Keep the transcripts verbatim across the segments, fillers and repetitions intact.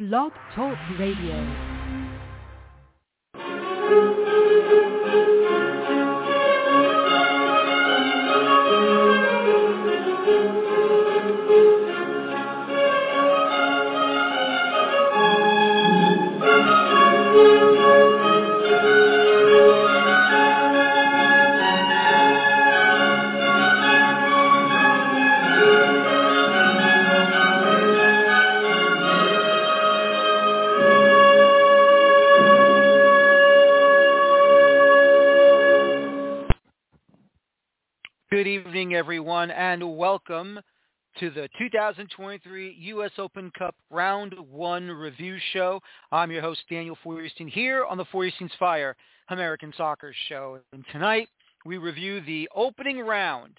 Blog Talk Radio. Good evening, everyone, and welcome to the two thousand twenty-three U S Open Cup Round one Review Show. I'm your host, Daniel Feuerstein, here on the Feuerstein's Fire American Soccer Show. And tonight, we review the opening round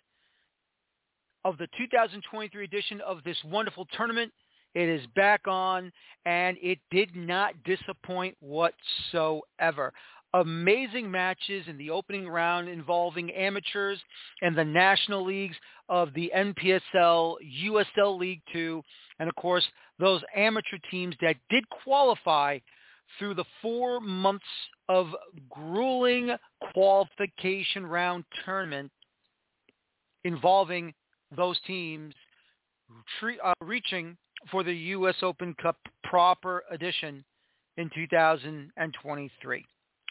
of the two thousand twenty-three edition of this wonderful tournament. It is back on, and it did not disappoint whatsoever. Amazing matches in the opening round involving amateurs and the national leagues of the N P S L, U S L League Two, and of course, those amateur teams that did qualify through the four months of grueling qualification round tournament involving those teams tre- uh, reaching for the U S Open Cup proper edition in two thousand twenty-three.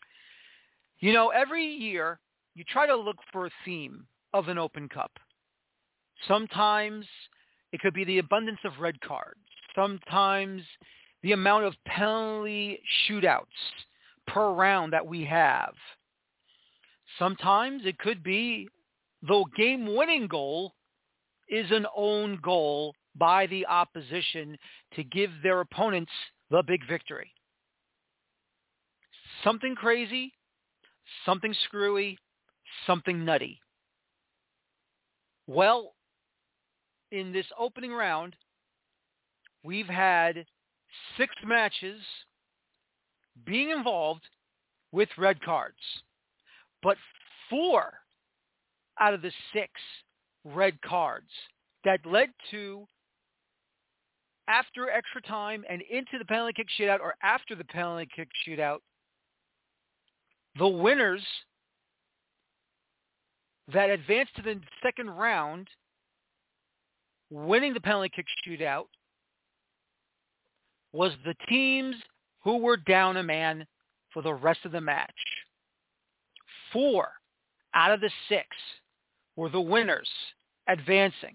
You know, every year you try to look for a theme of an Open Cup. Sometimes it could be the abundance of red cards. Sometimes the amount of penalty shootouts per round that we have. Sometimes it could be the game-winning goal is an own goal by the opposition to give their opponents the big victory. Something crazy, something screwy, something nutty. Well, in this opening round, we've had six matches being involved with red cards. But four out of the six red cards that led to, after extra time and into the penalty kick shootout or after the penalty kick shootout, the winners that advanced to the second round, winning the penalty kick shootout, was the teams who were down a man for the rest of the match. Four out of the six were the winners advancing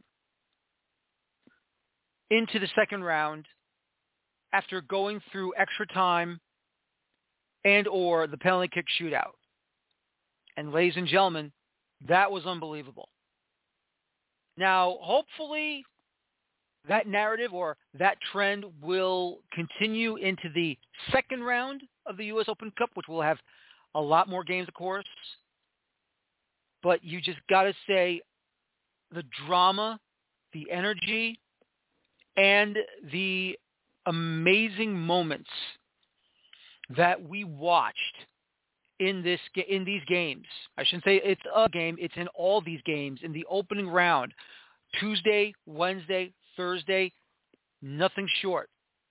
into the second round after going through extra time and or the penalty kick shootout. And ladies and gentlemen, that was unbelievable. Now, hopefully that narrative or that trend will continue into the second round of the U S Open Cup, which will have a lot more games, of course. But you just got to say the drama, the energy, and the amazing moments that we watched in this in these games. I shouldn't say it's a game, it's in all these games in the opening round. Tuesday, Wednesday, Thursday, nothing short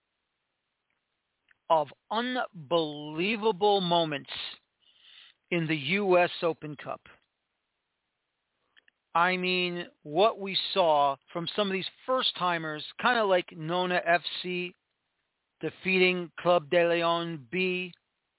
of unbelievable moments in the U S Open Cup. I mean, what we saw from some of these first-timers, kind of like Nona F C defeating Club de Leon B.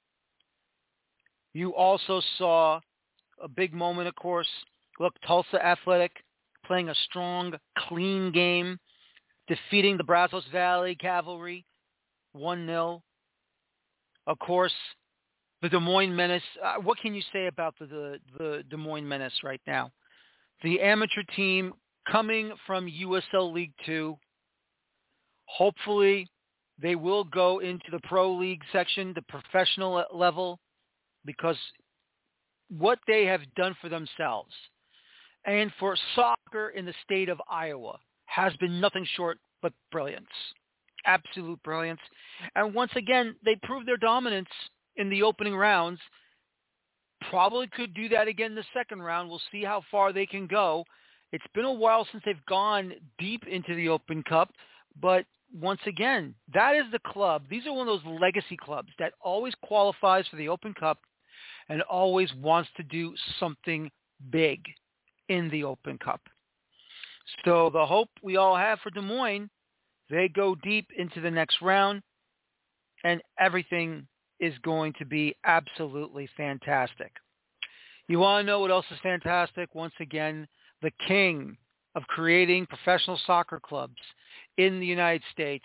You also saw a big moment, of course. Look, Tulsa Athletic playing a strong, clean game, defeating the Brazos Valley Cavalry one nil. Of course, the Des Moines Menace. Uh, what can you say about the, the, the Des Moines Menace right now? The amateur team coming from U S L League Two. Hopefully, they will go into the pro league section, the professional level, because what they have done for themselves and for soccer in the state of Iowa has been nothing short but brilliance. Absolute brilliance. And once again, they proved their dominance in the opening rounds. Probably could do that again in the second round. We'll see how far they can go. It's been a while since they've gone deep into the Open Cup, but once again, that is the club. These are one of those legacy clubs that always qualifies for the Open Cup and always wants to do something big in the Open Cup. So the hope we all have for Des Moines, they go deep into the next round, and everything is going to be absolutely fantastic. You want to know what else is fantastic? Once again, the king of creating professional soccer clubs in the United States,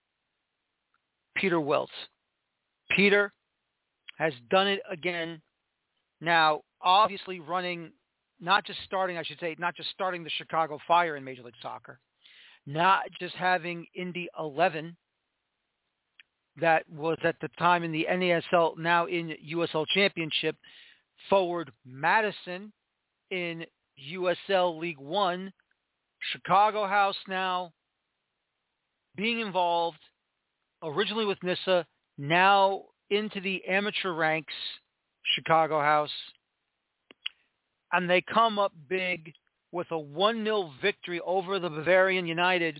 Peter Wilt. Peter has done it again. Now, obviously running, not just starting, I should say, not just starting the Chicago Fire in Major League Soccer, not just having Indy eleven, that was at the time in the N A S L, now in U S L Championship, Forward Madison in U S L League One, Chicago House now being involved, originally with N I S A, now into the amateur ranks, Chicago House, and they come up big with a one nil victory over the Bavarian United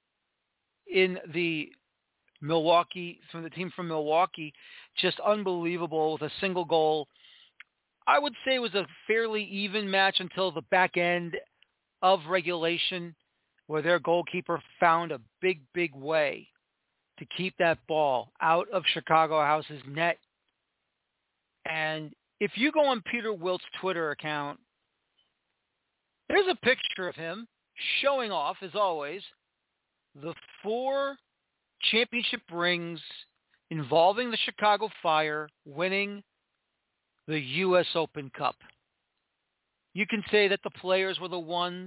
in the Milwaukee, from the team from Milwaukee. Just unbelievable with a single goal. I would say it was a fairly even match until the back end of regulation, where their goalkeeper found a big, big way to keep that ball out of Chicago House's net. And if you go on Peter Wilt's Twitter account, there's a picture of him showing off, as always, the four championship rings involving the Chicago Fire winning the U S Open Cup. You can say that the players were the ones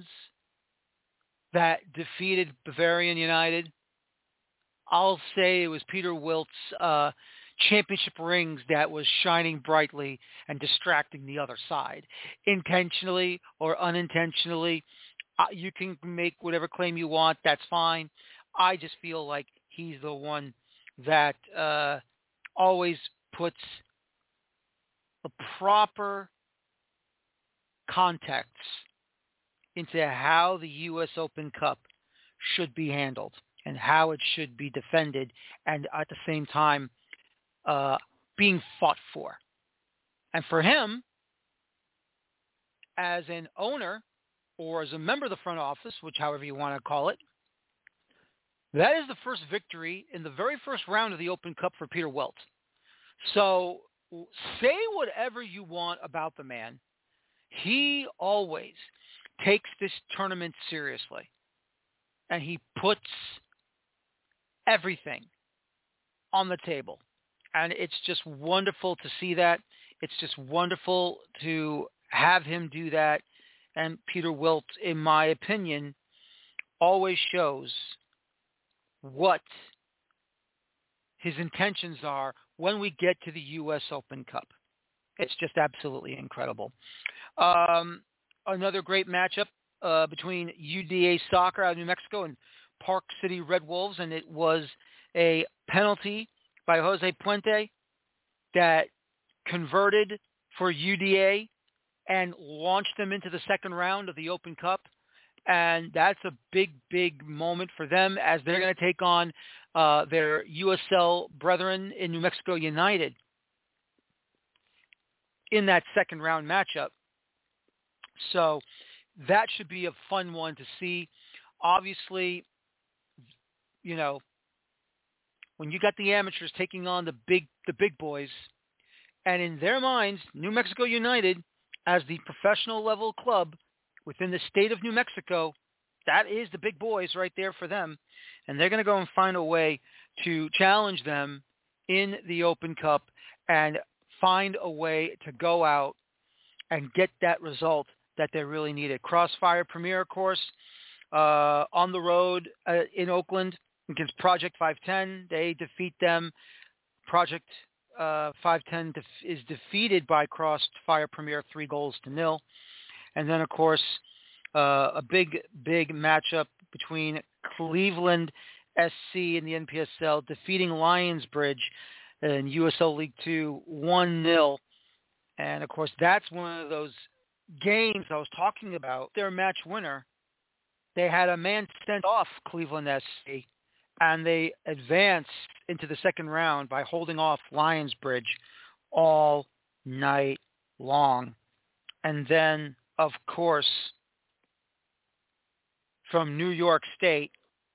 that defeated Bavarian United. I'll say it was Peter Wilt's uh, championship rings that was shining brightly and distracting the other side. Intentionally or unintentionally, uh, you can make whatever claim you want. That's fine. I just feel like he's the one that uh, always puts the proper context into how the U S Open Cup should be handled and how it should be defended, and at the same time uh, being fought for. And for him, as an owner or as a member of the front office, which however you want to call it, that is the first victory in the very first round of the Open Cup for Peter Wilt. So say whatever you want about the man. He always takes this tournament seriously, and he puts everything on the table. And it's just wonderful to see that. It's just wonderful to have him do that. And Peter Wilt, in my opinion, always shows what his intentions are when we get to the U S Open Cup. It's just absolutely incredible. Um, another great matchup uh, between U D A Soccer out of New Mexico and Park City Red Wolves, and it was a penalty by Jose Puente that converted for U D A and launched them into the second round of the Open Cup. And that's a big, big moment for them as they're going to take on uh, their U S L brethren in New Mexico United in that second round matchup. So that should be a fun one to see. Obviously, you know, when you got the amateurs taking on the big, the big boys, and in their minds, New Mexico United, as the professional level club within the state of New Mexico, that is the big boys right there for them. And they're going to go and find a way to challenge them in the Open Cup and find a way to go out and get that result that they really needed. Crossfire Premier, of course, uh, on the road uh, in Oakland against Project five ten. They defeat them. Project uh, five ten def- is defeated by Crossfire Premier three goals to nil. And then, of course, uh, a big, big matchup between Cleveland S C and the N P S L, defeating Lionsbridge in U S L League Two one nil. And, of course, that's one of those games I was talking about. Their match winner, they had a man sent off Cleveland S C, and they advanced into the second round by holding off Lionsbridge all night long. And then, of course, from New York State,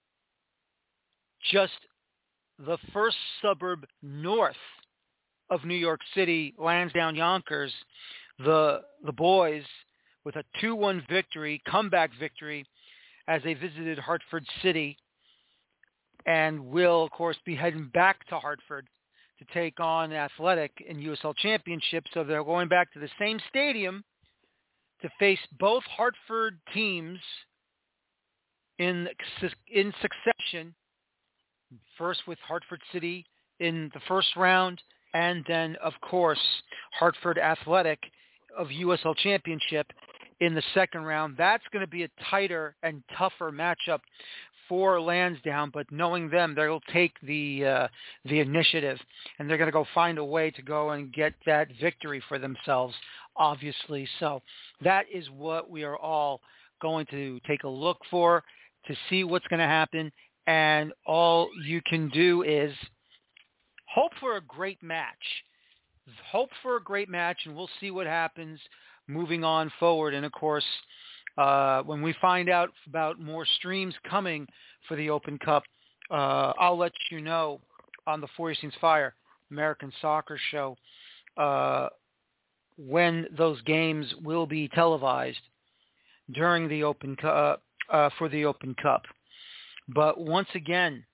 just the first suburb north of New York City, Lansdowne Yonkers, the the boys with a two one victory, comeback victory, as they visited Hartford City, and will, of course, be heading back to Hartford to take on Athletic in U S L Championship. So they're going back to the same stadium to face both Hartford teams in in succession. First with Hartford City in the first round, and then, of course, Hartford Athletic of U S L Championship in the second round. That's going to be a tighter and tougher matchup for Lansdowne, but knowing them, they'll take the uh, the initiative, and they're going to go find a way to go and get that victory for themselves, obviously. So that is what we are all going to take a look for to see what's going to happen, and all you can do is hope for a great match. Hope for a great match, and we'll see what happens moving on forward. And, of course, uh, when we find out about more streams coming for the Open Cup, uh, I'll let you know on the Four Scenes Fire American Soccer Show uh, when those games will be televised during the Open Cup, uh, for the Open Cup. But once again,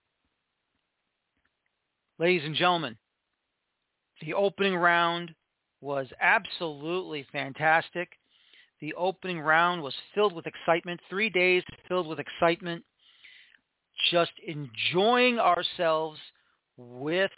ladies and gentlemen, the opening round was absolutely fantastic. The opening round was filled with excitement. Three days filled with excitement. Just enjoying ourselves with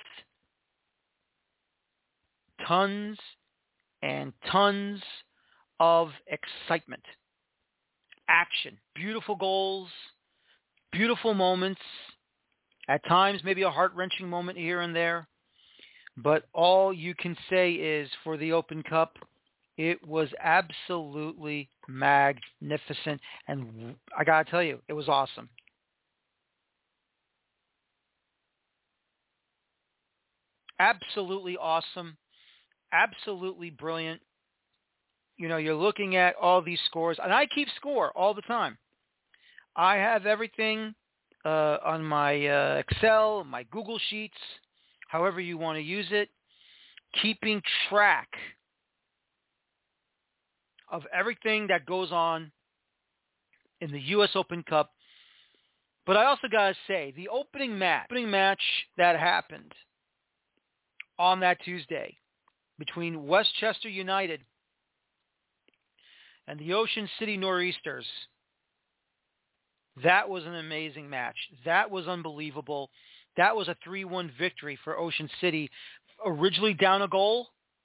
tons and tons of excitement. Action. Beautiful goals. Beautiful moments. At times, maybe a heart-wrenching moment here and there. But all you can say is, for the Open Cup, it was absolutely magnificent. And I got to tell you, it was awesome. Absolutely awesome. Absolutely brilliant. You know, you're looking at all these scores, and I keep score all the time. I have everything uh, on my uh, Excel, my Google Sheets, however you want to use it, keeping track of everything that goes on in the U S Open Cup. But I also got to say, the opening match, opening match that happened on that Tuesday between Westchester United and the Ocean City Nor'easters, that was an amazing match. That was unbelievable. That was a three one victory for Ocean City, originally down a goal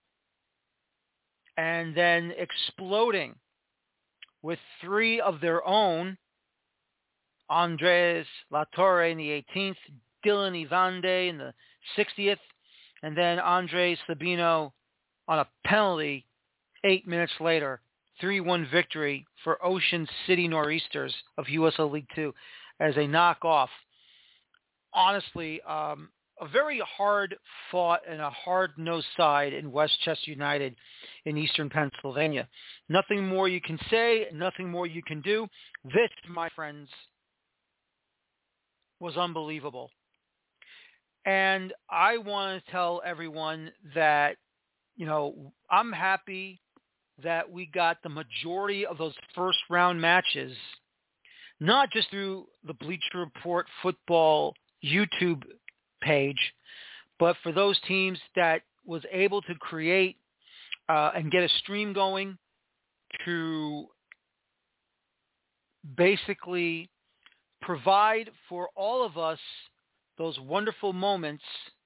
and then exploding with three of their own, Andres Latorre in the eighteenth, Dylan Ivande in the sixtieth, and then Andres Sabino on a penalty eight minutes later. three one victory for Ocean City Nor'easters of U S L League Two as a knockoff. Honestly, um, a very hard-fought and a hard-nosed side in Westchester United in eastern Pennsylvania. Nothing more you can say, nothing more you can do. This, my friends, was unbelievable. And I want to tell everyone that, you know, I'm happy that we got the majority of those first-round matches, not just through the Bleacher Report football YouTube page, but for those teams that was able to create uh, and get a stream going to basically provide for all of us those wonderful moments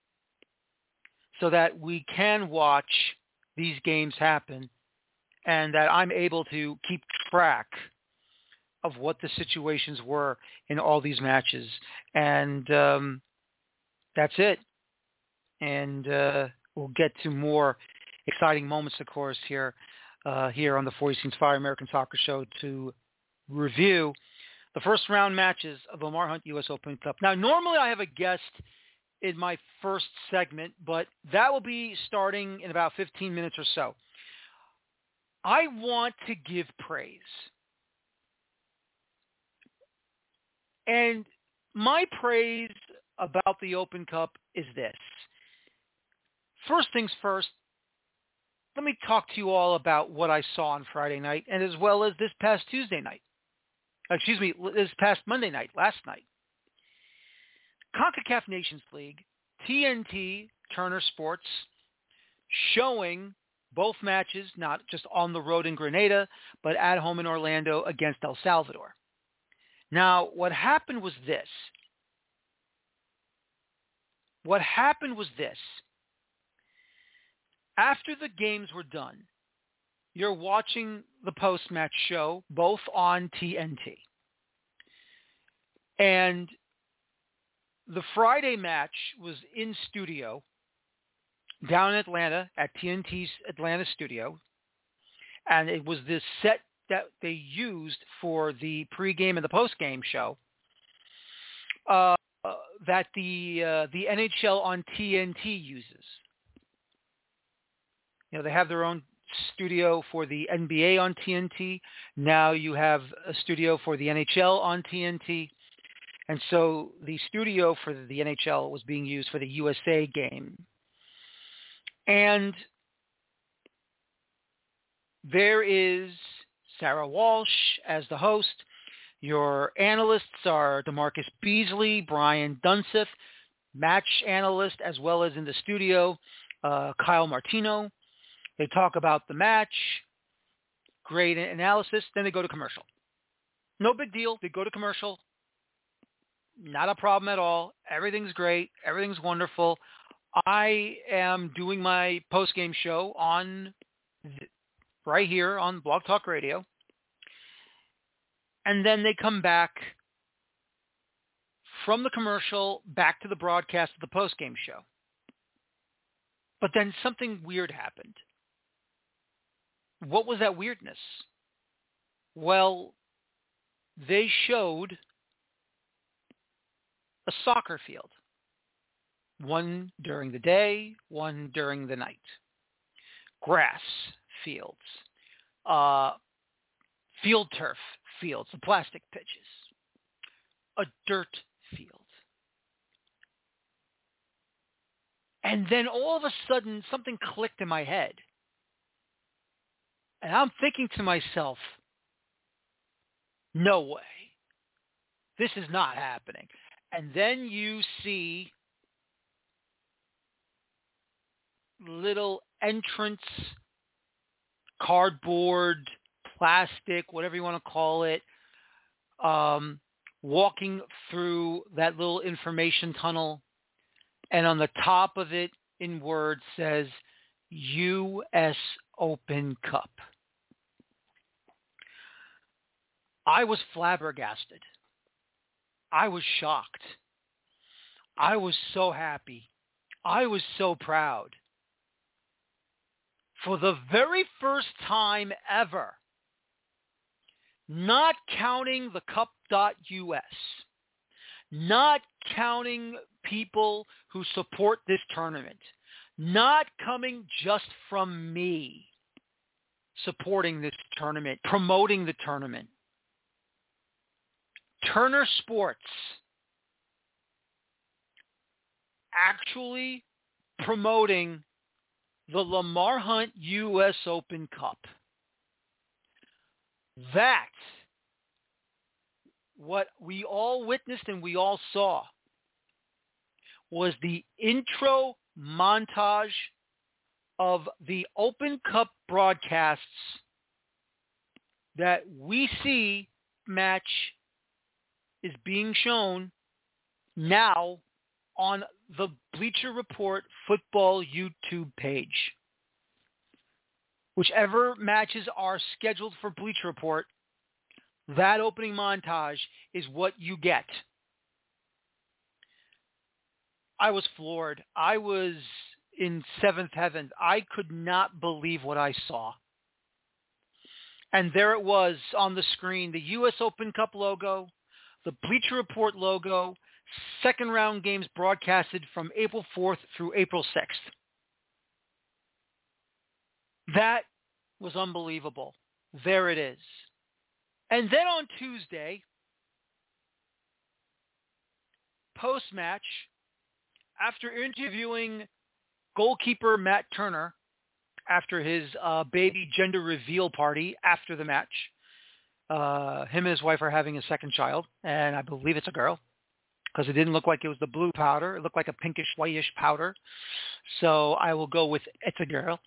so that we can watch these games happen and that I'm able to keep track of what the situations were in all these matches. And um, that's it. And uh, we'll get to more exciting moments, of course, here uh, here on the Four Scenes Fire American Soccer Show to review the first round matches of the Lamar Hunt U S Open Cup. Now, normally I have a guest in my first segment, but that will be starting in about fifteen minutes or so. I want to give praise. And my praise about the Open Cup is this. First things first, let me talk to you all about what I saw on Friday night and as well as this past Tuesday night. Excuse me, this past Monday night, last night. CONCACAF Nations League, T N T, Turner Sports, showing both matches, not just on the road in Grenada, but at home in Orlando against El Salvador. Now, what happened was this. What happened was this. After the games were done, you're watching the post-match show, both on T N T. And the Friday match was in studio down in Atlanta at T N T's Atlanta studio. And it was this set that they used for the pregame and the postgame show uh, that the uh, the N H L on T N T uses. You know, they have their own studio for the N B A on T N T. Now you have a studio for the N H L on T N T. And so the studio for the N H L was being used for the U S A game. And there is Sarah Walsh as the host. Your analysts are DeMarcus Beasley, Brian Dunseth, match analyst, as well as in the studio, uh, Kyle Martino. They talk about the match, great analysis, then they go to commercial. No big deal. They go to commercial. Not a problem at all. Everything's great. Everything's wonderful. I am doing my post-game show on right here on Blog Talk Radio. And then they come back from the commercial back to the broadcast of the post-game show. But then something weird happened. What was that weirdness? Well, they showed a soccer field. One during the day, one during the night. Grass fields. Uh, field turf fields, the plastic pitches. A dirt field. And then all of a sudden, something clicked in my head. And I'm thinking to myself, no way. This is not happening. And then you see little entrance, cardboard, plastic, whatever you want to call it, um, walking through that little information tunnel. And on the top of it, in words, says U S Open Cup. I was flabbergasted. I was shocked. I was so happy. I was so proud. For the very first time ever, not counting the cup dot U S, not counting people who support this tournament, not coming just from me supporting this tournament, promoting the tournament. Turner Sports actually promoting the Lamar Hunt U S Open Cup. That, what we all witnessed and we all saw, was the intro montage of the Open Cup broadcasts that we see match is being shown now on the Bleacher Report football YouTube page. Whichever matches are scheduled for Bleacher Report, that opening montage is what you get. I was floored. I was in seventh heaven. I could not believe what I saw. And there it was on the screen, the U S Open Cup logo, the Bleacher Report logo, second round games broadcasted from April fourth through April sixth. That was unbelievable. There it is. And then on Tuesday, post-match, after interviewing goalkeeper Matt Turner after his uh, baby gender reveal party after the match, uh, him and his wife are having a second child, and I believe it's a girl because it didn't look like it was the blue powder. It looked like a pinkish, whitish powder. So I will go with it's a girl.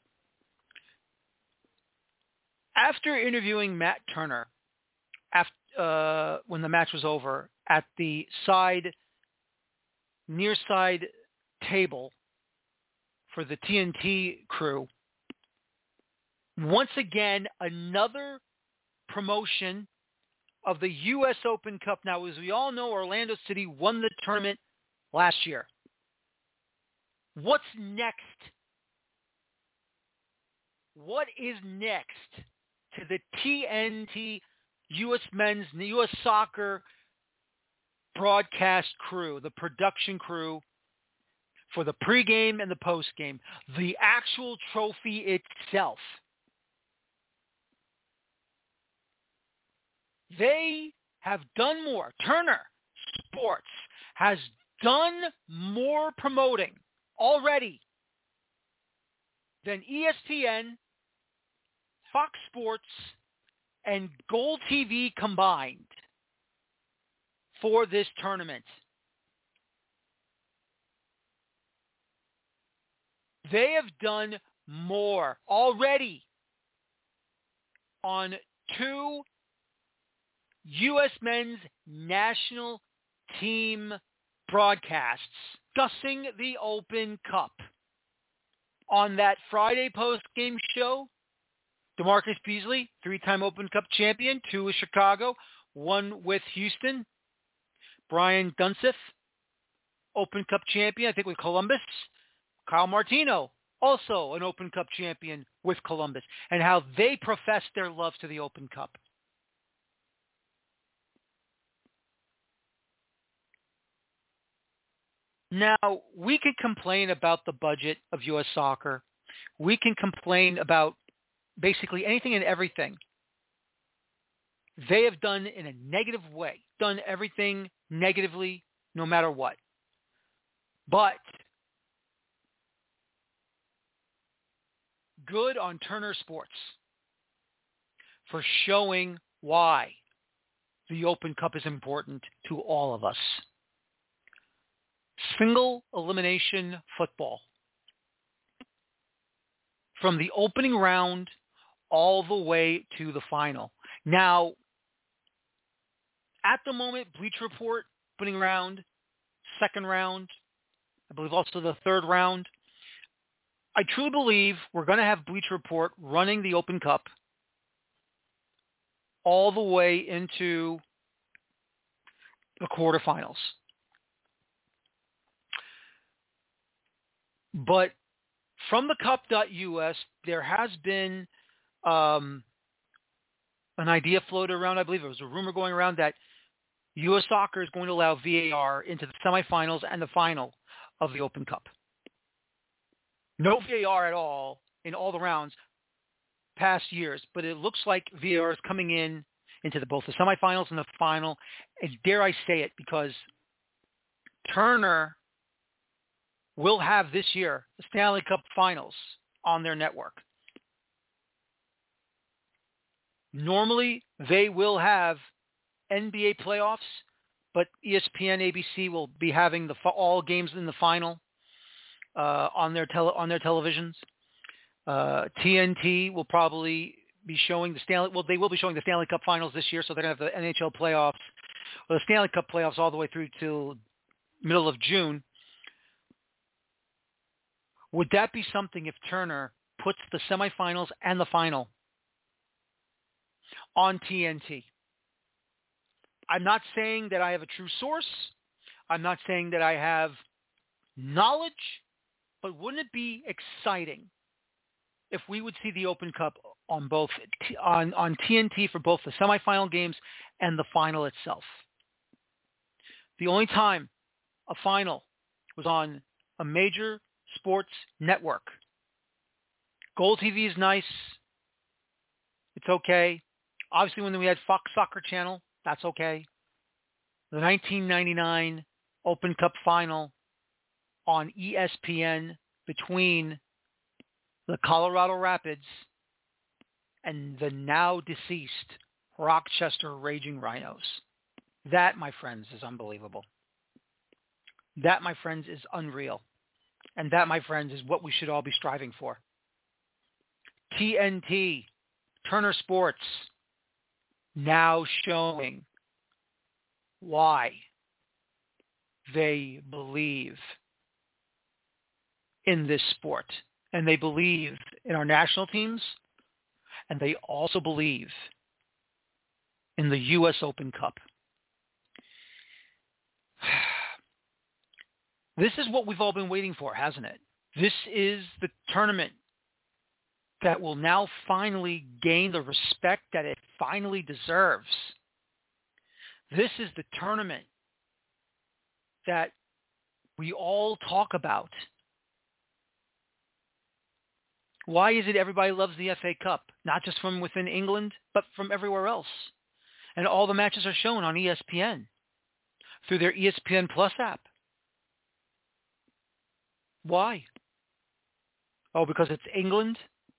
After interviewing Matt Turner, after, uh, when the match was over, at the side, near side table for the T N T crew, once again, another promotion of the U S Open Cup. Now, as we all know, Orlando City won the tournament last year. What's next? What is next to the T N T U S men's, U S soccer broadcast crew, the production crew for the pregame and the postgame, the actual trophy itself? They have done more. Turner Sports has done more promoting already than E S P N, Fox Sports, and Gold T V combined for this tournament. They have done more already on two U S men's national team broadcasts discussing the Open Cup. On that Friday post-game show, DeMarcus Beasley, three-time Open Cup champion, two with Chicago, one with Houston. Brian Dunseth, Open Cup champion, I think with Columbus. Kyle Martino, also an Open Cup champion with Columbus, and how they profess their love to the Open Cup. Now, we can complain about the budget of U S soccer. We can complain about basically anything and everything. They have done in a negative way, done everything negatively no matter what. But good on Turner Sports for showing why the Open Cup is important to all of us. Single elimination football. From the opening round all the way to the final. Now, at the moment, Bleacher Report, opening round, second round, I believe also the third round. I truly believe we're going to have Bleacher Report running the Open Cup all the way into the quarterfinals. But from the cup dot U S, there has been um, an idea floated around. I believe it was a rumor going around that U S Soccer is going to allow V A R into the semifinals and the final of the Open Cup. No V A R at all in all the rounds past years, but it looks like V A R is coming in into the, both the semifinals and the final. And dare I say it, because Turner will have this year the Stanley Cup Finals on their network. Normally, they will have N B A playoffs, but E S P N, A B C will be having the all games in the final uh, on their tele, on their televisions. Uh, T N T will probably be showing the Stanley. Well, they will be showing the Stanley Cup Finals this year, so they're going to have the N H L playoffs, well, the Stanley Cup playoffs all the way through till middle of June. Would that be something if Turner puts the semifinals and the final on T N T? I'm not saying that I have a true source. I'm not saying that I have knowledge, but wouldn't it be exciting if we would see the Open Cup on both on, on T N T for both the semifinal games and the final itself? The only time a final was on a major sports network. Gold T V is nice. It's okay. Obviously, when we had Fox Soccer Channel, that's okay. The nineteen ninety-nine Open Cup final on E S P N between the Colorado Rapids and the now deceased Rochester Raging Rhinos. That, my friends, is unbelievable. That, my friends, is unreal. And that, my friends, is what we should all be striving for. T N T, Turner Sports, now showing why they believe in this sport. And they believe in our national teams, and they also believe in the U S Open Cup. This is what we've all been waiting for, hasn't it? This is the tournament that will now finally gain the respect that it finally deserves. This is the tournament that we all talk about. Why is it everybody loves the F A Cup? Not just from within England, but from everywhere else. And all the matches are shown on E S P N through their E S P N Plus app. Why? Oh, because it's England?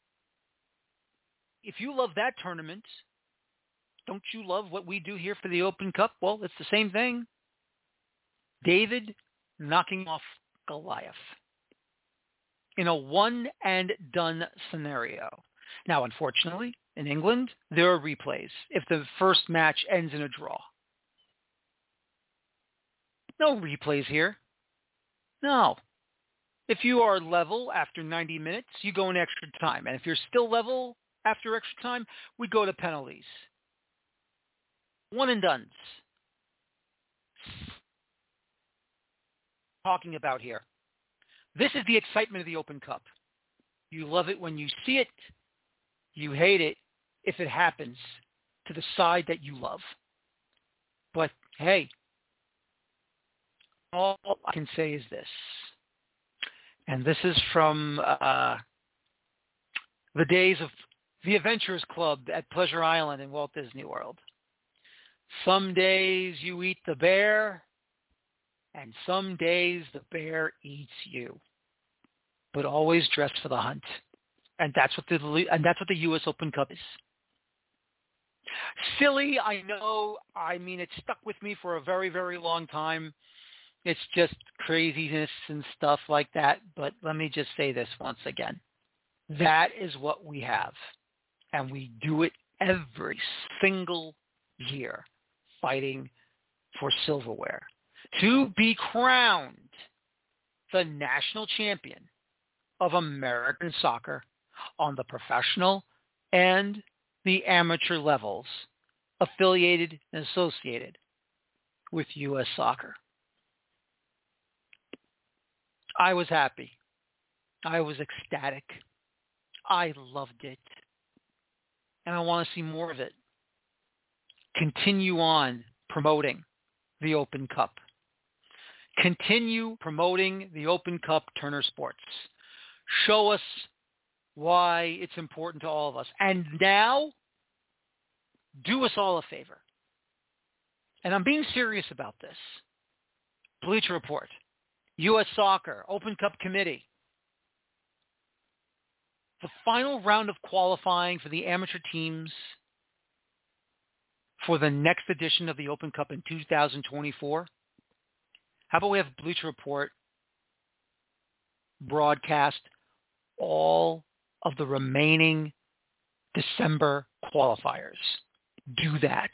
If you love that tournament, don't you love what we do here for the Open Cup? Well, it's the same thing. David knocking off Goliath in a one-and-done scenario. Now, unfortunately, in England, there are replays if the first match ends in a draw. No replays here. No. If you are level after ninety minutes, you go in extra time. And if you're still level after extra time, we go to penalties. One and dones. Talking about here. This is the excitement of the Open Cup. You love it when you see it. You hate it if it happens to the side that you love. But hey, all I can say is this. And this is from uh, the days of the Adventurers Club at Pleasure Island in Walt Disney World. Some days you eat the bear, and some days the bear eats you. But always dress for the hunt. And that's what the and that's what the U S Open Cup is. Silly, I know. I mean, it stuck with me for a very, very long time. It's just craziness and stuff like that. But let me just say this once again. That is what we have. And we do it every single year, fighting for silverware. To be crowned the national champion of American soccer on the professional and the amateur levels, affiliated and associated with U S Soccer. I was happy. I was ecstatic. I loved it. And I want to see more of it. Continue on promoting the Open Cup. Continue promoting the Open Cup Turner Sports. Show us why it's important to all of us. And now, do us all a favor. And I'm being serious about this. Bleacher Report, U S Soccer, Open Cup Committee. The final round of qualifying for the amateur teams for the next edition of the Open Cup in two thousand twenty-four. How about we have Bleacher Report broadcast all of the remaining December qualifiers? Do that.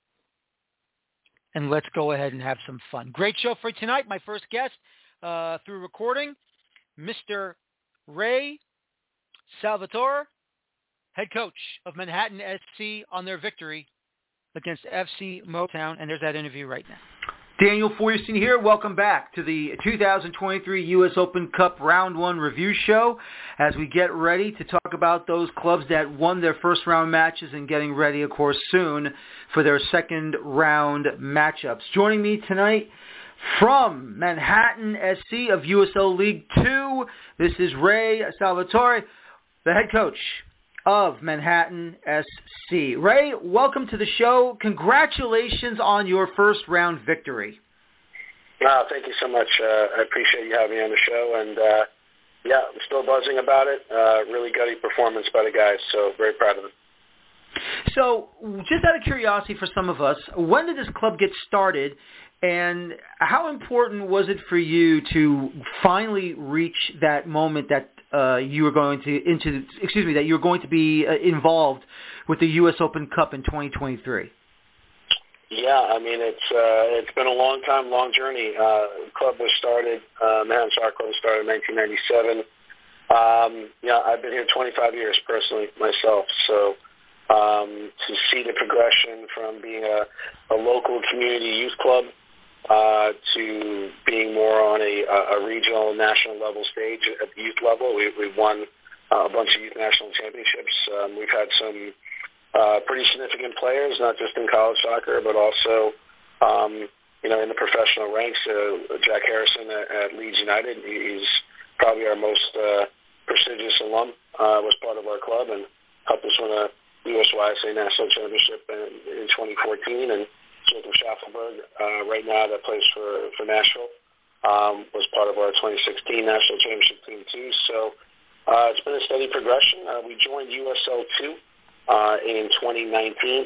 And let's go ahead and have some fun. Great show for tonight. My first guest uh, through recording, Mister Ray Salvatore, head coach of Manhattan S C on their victory against F C Motown. And there's that interview right now. Daniel Feuerstein here. Welcome back to the two thousand twenty-three U S Open Cup Round one review show as we get ready to talk about those clubs that won their first round matches and getting ready, of course, soon for their second round matchups. Joining me tonight From Manhattan S C of U S L League Two, this is Ray Salvatore, the head coach of Manhattan S C. Ray, welcome to the show. Congratulations on your first round victory. Wow, thank you so much. Uh, I appreciate you having me on the show, and uh, yeah, I'm still buzzing about it. Uh, really gutty performance by the guys, so very proud of them. So, just out of curiosity for some of us, when did this club get started, and how important was it for you to finally reach that moment that uh, you were going to into excuse me that you were going to be uh, involved with the U S Open Cup in twenty twenty-three? Yeah, I mean it's uh, it's been a long time, long journey. Uh, the club was started, uh, Manhattan Soccer Club was started in nineteen ninety-seven. Um, yeah, I've been here twenty-five years personally myself, so. Um, to see the progression from being a, a local community youth club uh, to being more on a, a regional, national level stage at the youth level. We, we've won uh, a bunch of youth national championships. Um, we've had some uh, pretty significant players, not just in college soccer, but also um, you know in the professional ranks. Uh, Jack Harrison at, at Leeds United, he's probably our most uh, prestigious alum, uh, was part of our club and helped us win a U S Y S A National Championship in, in twenty fourteen, and Jacob Schaffelberg, uh, right now that plays for, for Nashville, um, was part of our twenty sixteen National Championship team too. So uh, it's been a steady progression. Uh, we joined U S L two uh, in twenty nineteen.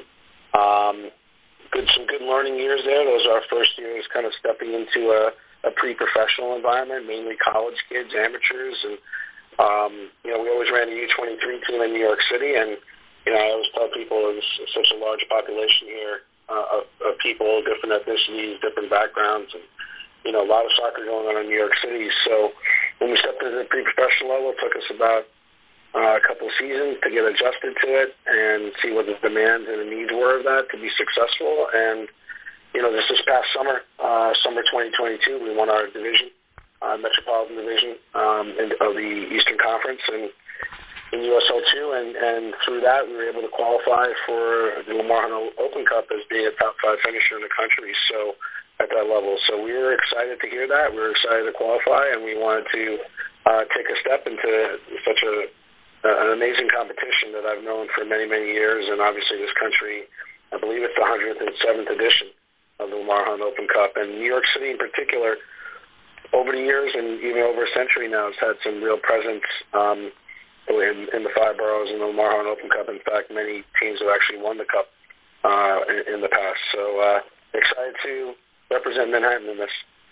Um, good, some good learning years there. Those are our first years kind of stepping into a, a pre-professional environment, mainly college kids, amateurs, and um, you know we always ran a U twenty-three team in New York City, and You know, I always tell people there's such a large population here uh, of, of people, different ethnicities, different backgrounds, and, you know, a lot of soccer going on in New York City. So when we stepped into the pre-professional level, it took us about uh, a couple of seasons to get adjusted to it and see what the demands and the needs were of that to be successful. And, you know, this, this past summer, uh, summer twenty twenty-two, we won our division, uh, Metropolitan Division um, in, of the Eastern Conference, and in U S L two, and, and through that we were able to qualify for the Lamar Hunt Open Cup as being a top five finisher in the country, so at that level. So we were excited to hear that. We were excited to qualify, and we wanted to uh, take a step into such a uh, an amazing competition that I've known for many, many years, and obviously this country, I believe it's the one hundred seventh edition of the Lamar Hunt Open Cup, and New York City in particular, over the years and even over a century now, has had some real presence um, In, in the five boroughs in the Lamar Hunt Open Cup. In fact, many teams have actually won the Cup uh, in, in the past. So uh, excited to represent Manhattan in this.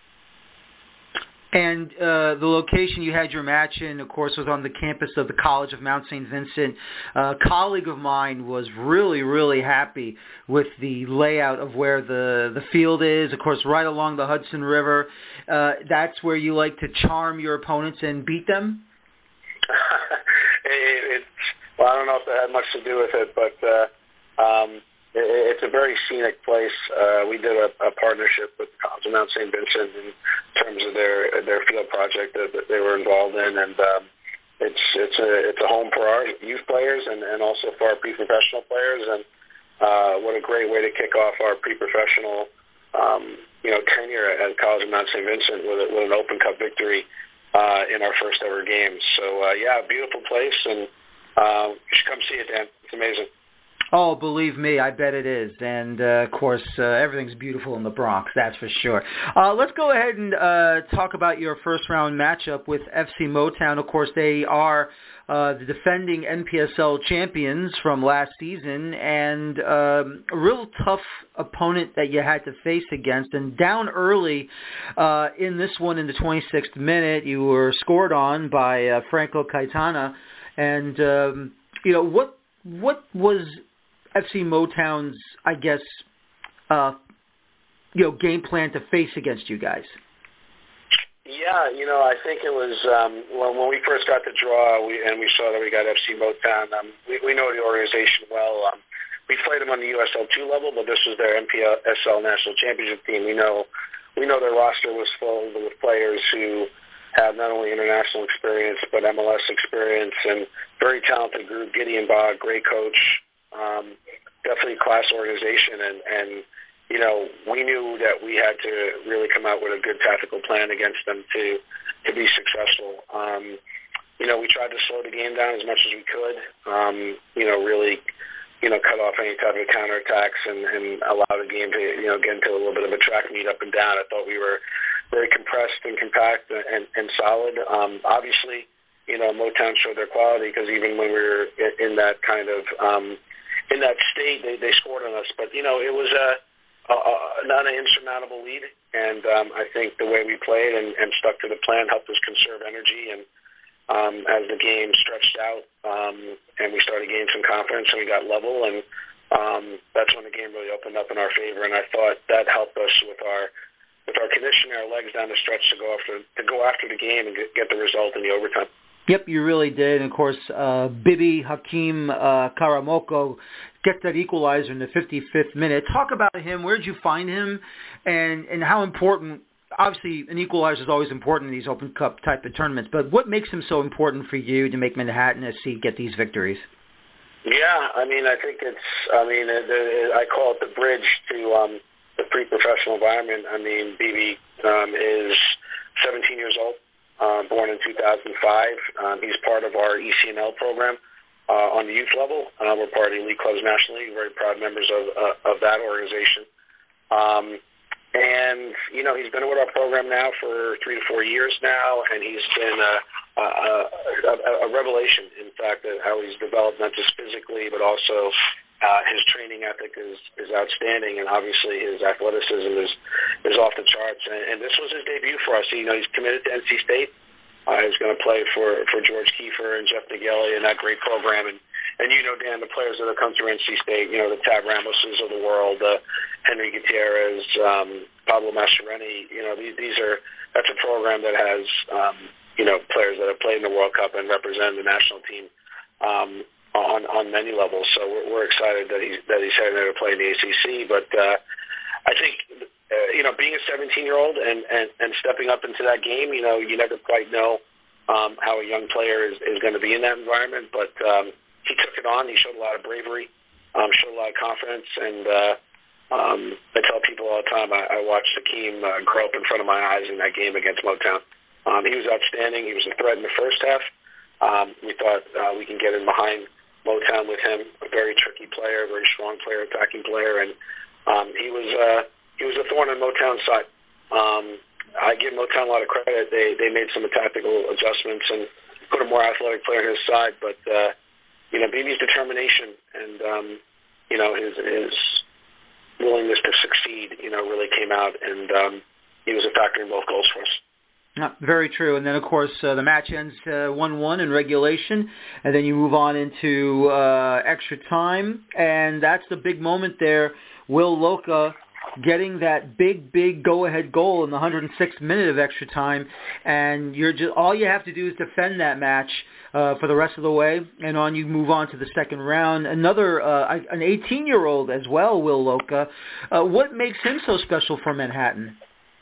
And uh, the location you had your match in, of course, was on the campus of the College of Mount Saint Vincent. Uh, a colleague of mine was really, really happy with the layout of where the, the field is, of course, right along the Hudson River. Uh, that's where you like to charm your opponents and beat them? it, it's, well, I don't know if that had much to do with it, but uh, um, it, it's a very scenic place. Uh, we did a, a partnership with the College of Mount Saint Vincent in terms of their their field project that, that they were involved in, and um, it's it's a it's a home for our youth players and, and also for our pre-professional players. And uh, what a great way to kick off our pre-professional um, you know tenure at the College of Mount Saint Vincent with, a, with an Open Cup victory. Uh, in our first ever game. So, uh, yeah, beautiful place, and uh, you should come see it, Dan. It's amazing. Oh, believe me, I bet it is. And, uh, of course, uh, everything's beautiful in the Bronx, that's for sure. Uh, let's go ahead and uh, talk about your first-round matchup with F C Motown. Of course, they are uh, the defending N P S L champions from last season, and um, a real tough opponent that you had to face against. And down early uh, in this one, in the twenty-sixth minute, you were scored on by uh, Franco Caetana. And, um, you know, what what was F C Motown's, I guess, uh, you know, game plan to face against you guys? Yeah, you know, I think it was um, when, when we first got the draw we, and we saw that we got F C Motown, um, we, we know the organization well. Um, we played them on the U S L two level, but this was their N P S L National Championship team. We know we know their roster was full with players who have not only international experience but M L S experience, and very talented group. Gideon Bog, great coach, um, definitely a class organization, and, and you know, we knew that we had to really come out with a good tactical plan against them to to be successful. Um, you know, we tried to slow the game down as much as we could. Um, you know, really, you know, cut off any type of counterattacks and, and allow the game to, you know, get into a little bit of a track meet up and down. I thought we were very compressed and compact and, and solid. Um, obviously, you know, Motown showed their quality because even when we were in that kind of um, in that state, they, they scored on us. But, you know, it was a, a, a not an insurmountable lead. And um, I think the way we played and, and stuck to the plan helped us conserve energy. And um, as the game stretched out um, and we started gaining some confidence and we got level, and um, that's when the game really opened up in our favor. And I thought that helped us with our with our conditioning, our legs down the stretch to go after to go after the game and get, get the result in the overtime. Yep, you really did. And, of course, uh, Bibi Hakeem uh, Karamoko gets that equalizer in the fifty-fifth minute. Talk about him. Where did you find him? And, and how important, obviously, an equalizer is always important in these Open Cup type of tournaments, but what makes him so important for you to make Manhattan S C get these victories? Yeah, I mean, I think it's, I mean, it, it, I call it the bridge to um, the pre-professional environment. I mean, Bibi um, is seventeen years old. Uh, born in two thousand five. Um, he's part of our E C N L program uh, on the youth level. Uh, we're part of the elite clubs nationally. We're very proud members of, uh, of that organization. Um, and, you know, he's been with our program now for three to four years now, and he's been a, a, a, a revelation, in fact, at how he's developed not just physically but also uh, his training ethic is, is outstanding, and obviously his athleticism is, is off the charts. And, and this was his debut for us. You know, he's committed to N C State. Uh, he's going to play for, for George Kiefer and Jeff Nageli and that great program. And, and you know, Dan, the players that have come through N C State, you know, the Tab Ramoses of the world, uh, Henry Gutierrez, um, Pablo Maschereni, you know, these, these are, that's a program that has, um, you know, players that have played in the World Cup and represented the national team um, on, on many levels. So we're, we're excited that he's, that he's heading there to play in the A C C. But uh, I think, uh, you know, being a seventeen-year-old and, and, and stepping up into that game, you know, you never quite know um, how a young player is, is going to be in that environment. But um, he took it on. He showed a lot of bravery, um, showed a lot of confidence. And uh, um, I tell people all the time, I, I watched Hakeem uh, grow up in front of my eyes in that game against Motown. Um, he was outstanding. He was a threat in the first half. Um, we thought uh, we can get in behind Motown with him, a very tricky player, a very strong player, attacking player, and um, he was uh, he was a thorn on Motown's side. Um, I give Motown a lot of credit. They they made some tactical adjustments and put a more athletic player on his side, but uh, you know, Bibi's determination and um, you know his his willingness to succeed, you know, really came out, and um, he was a factor in both goals for us. No, very true. And then, of course, uh, the match ends uh, one one in regulation, and then you move on into uh, extra time, and that's the big moment there. Will Loca getting that big, big go-ahead goal in the one hundred sixth minute of extra time, and you're just all you have to do is defend that match uh, for the rest of the way, and on you move on to the second round. Another, uh, an eighteen-year-old as well, Will Loca. Uh, what makes him so special for Manhattan?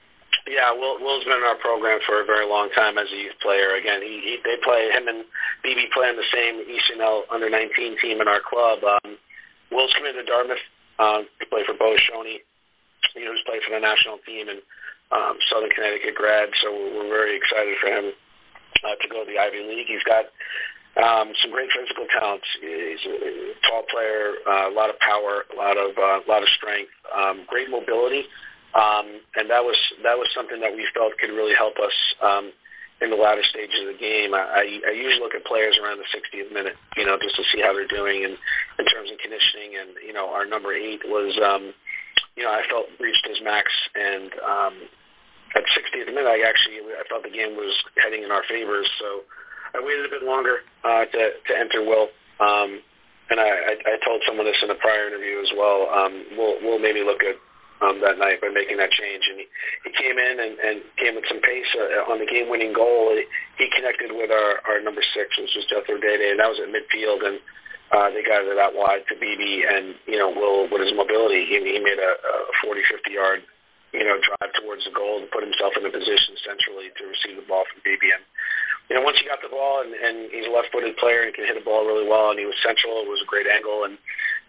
Yeah, Will, Will's been in our program for a very long time as a youth player. Again, he, he they play him and Bibi play on the same E C N L under nineteen team in our club. Um, Will's committed to Dartmouth uh, to play for Bo Shoney, you know, who's played for the national team and um, Southern Connecticut grad. So we're very excited for him uh, to go to the Ivy League. He's got um, some great physical talents. He's a tall player, uh, a lot of power, a lot of uh, a lot of strength, um, great mobility. Um, and that was that was something that we felt could really help us um, in the latter stages of the game. I, I, I usually look at players around the sixtieth minute, you know, just to see how they're doing in, in terms of conditioning. And, you know, our number eight was, um, you know, I felt reached his max. And um, at sixtieth minute, I actually I felt the game was heading in our favor. So I waited a bit longer uh, to, to enter Will. Um, and I, I, I told someone this in a prior interview as well. Um, Will, Will made me look at Um, that night by making that change, and he, he came in and, and came with some pace uh, on the game-winning goal. He, he connected with our, our number six, which was Jeff Ordede, and that was at midfield, and uh, they got it out wide to Bibi, and you know, Will with his mobility, he, he made a, a forty, fifty yard, you know, drive towards the goal and put himself in a position centrally to receive the ball from Bibi. And you know, once he got the ball, and, and he's a left-footed player and he can hit the ball really well, and he was central. It was a great angle, and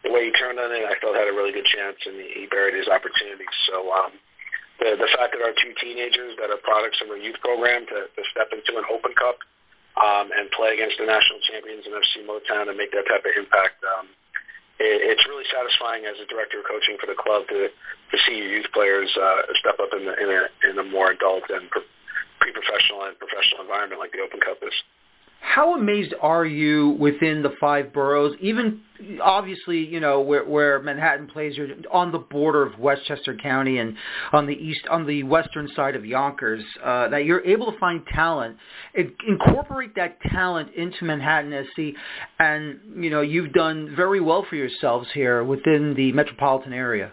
the way he turned on it, I felt had a really good chance, and he, he buried his opportunities. So um, the the fact that our two teenagers that are products of our youth program to, to step into an Open Cup um, and play against the national champions in F C Motown and make that type of impact, um, it, it's really satisfying as a director of coaching for the club to to see your youth players uh, step up in, the, in, a, in a more adult and pre- pre-professional and professional environment like the Open Cup is. How amazed are you within the five boroughs, even obviously, you know, where, where Manhattan plays, you're on the border of Westchester County and on the east, on the western side of Yonkers, uh, that you're able to find talent, in, incorporate that talent into Manhattan S C, and, you know, you've done very well for yourselves here within the metropolitan area.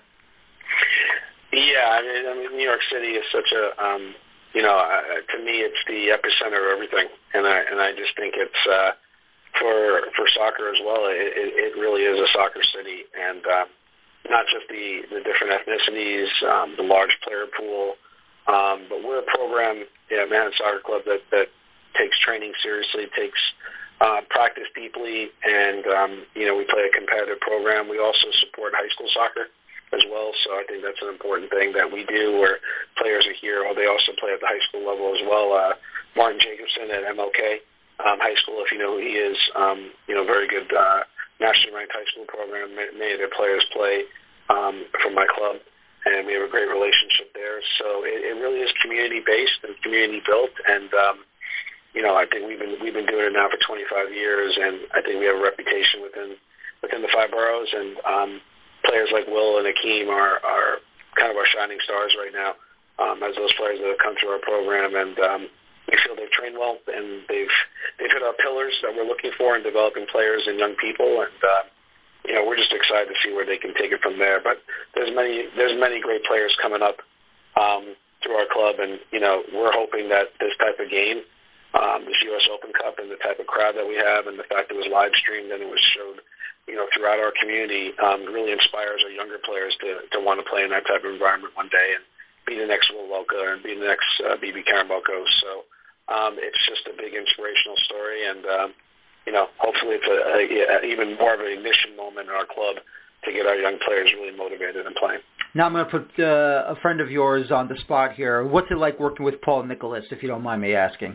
Yeah, I mean, I mean New York City is such a... Um, You know, uh, to me, it's the epicenter of everything, and I and I just think it's uh, for for soccer as well. It, it, it really is a soccer city, and uh, not just the, the different ethnicities, um, the large player pool, um, but we're a program, yeah, Manhattan Soccer Club that that takes training seriously, takes uh, practice deeply, and um, you know, we play a competitive program. We also support high school soccer as well, so I think that's an important thing that we do where players are here. Or they also play at the high school level as well. Uh, Martin Jacobson at M L K um, High School, if you know who he is, um, you know, very good uh, nationally ranked high school program. Many of their players play um, from my club, and we have a great relationship there. So it, it really is community-based and community-built, and um, you know, I think we've been we've been doing it now for twenty-five years, and I think we have a reputation within within the five boroughs, and um, players like Will and Akeem are, are kind of our shining stars right now um, as those players that have come through our program, and um, we feel they've trained well, and they've they've hit our pillars that we're looking for in developing players and young people, and uh, you know, we're just excited to see where they can take it from there. But there's many there's many great players coming up um, through our club, and you know, we're hoping that this type of game, um, this U S Open Cup, and the type of crowd that we have, and the fact it was live streamed and it was showed, you know, throughout our community, um, really inspires our younger players to, to want to play in that type of environment one day and be the next Will Welka and be the next uh, B B Karamboko. So um, it's just a big inspirational story, and um, you know, hopefully it's a, a, a, even more of an ignition moment in our club to get our young players really motivated and playing. Now I'm going to put uh, a friend of yours on the spot here. What's it like working with Paul Nicholas, if you don't mind me asking?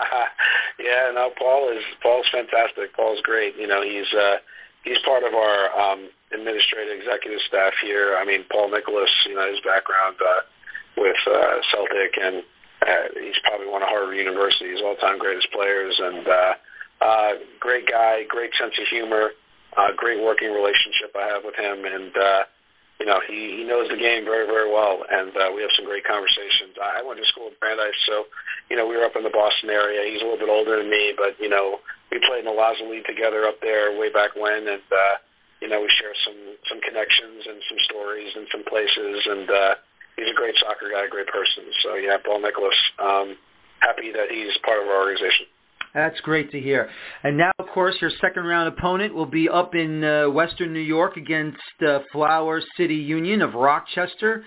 Yeah, no, Paul is Paul's fantastic. Paul's great. You know, he's uh, He's part of our um, administrative executive staff here. I mean, Paul Nicholas, you know, his background uh, with uh, Celtic, and uh, he's probably one of Harvard University's all-time greatest players, and uh, uh, great guy, great sense of humor, uh, great working relationship I have with him, and, uh, you know, he, he knows the game very, very well, and uh, we have some great conversations. I went to school at Brandeis, so, you know, we were up in the Boston area. He's a little bit older than me, but, you know, we played in the Laza League together up there way back when, and, uh, you know, we share some, some connections and some stories and some places, and uh, he's a great soccer guy, a great person. So, yeah, Paul Nicholas, um, happy that he's part of our organization. That's great to hear. And now, of course, your second-round opponent will be up in uh, Western New York against uh, Flower City Union of Rochester.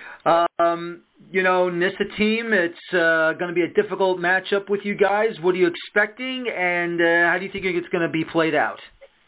Um, you know, N I S A team, it's uh, going to be a difficult matchup with you guys. What are you expecting, and uh, how do you think it's going to be played out?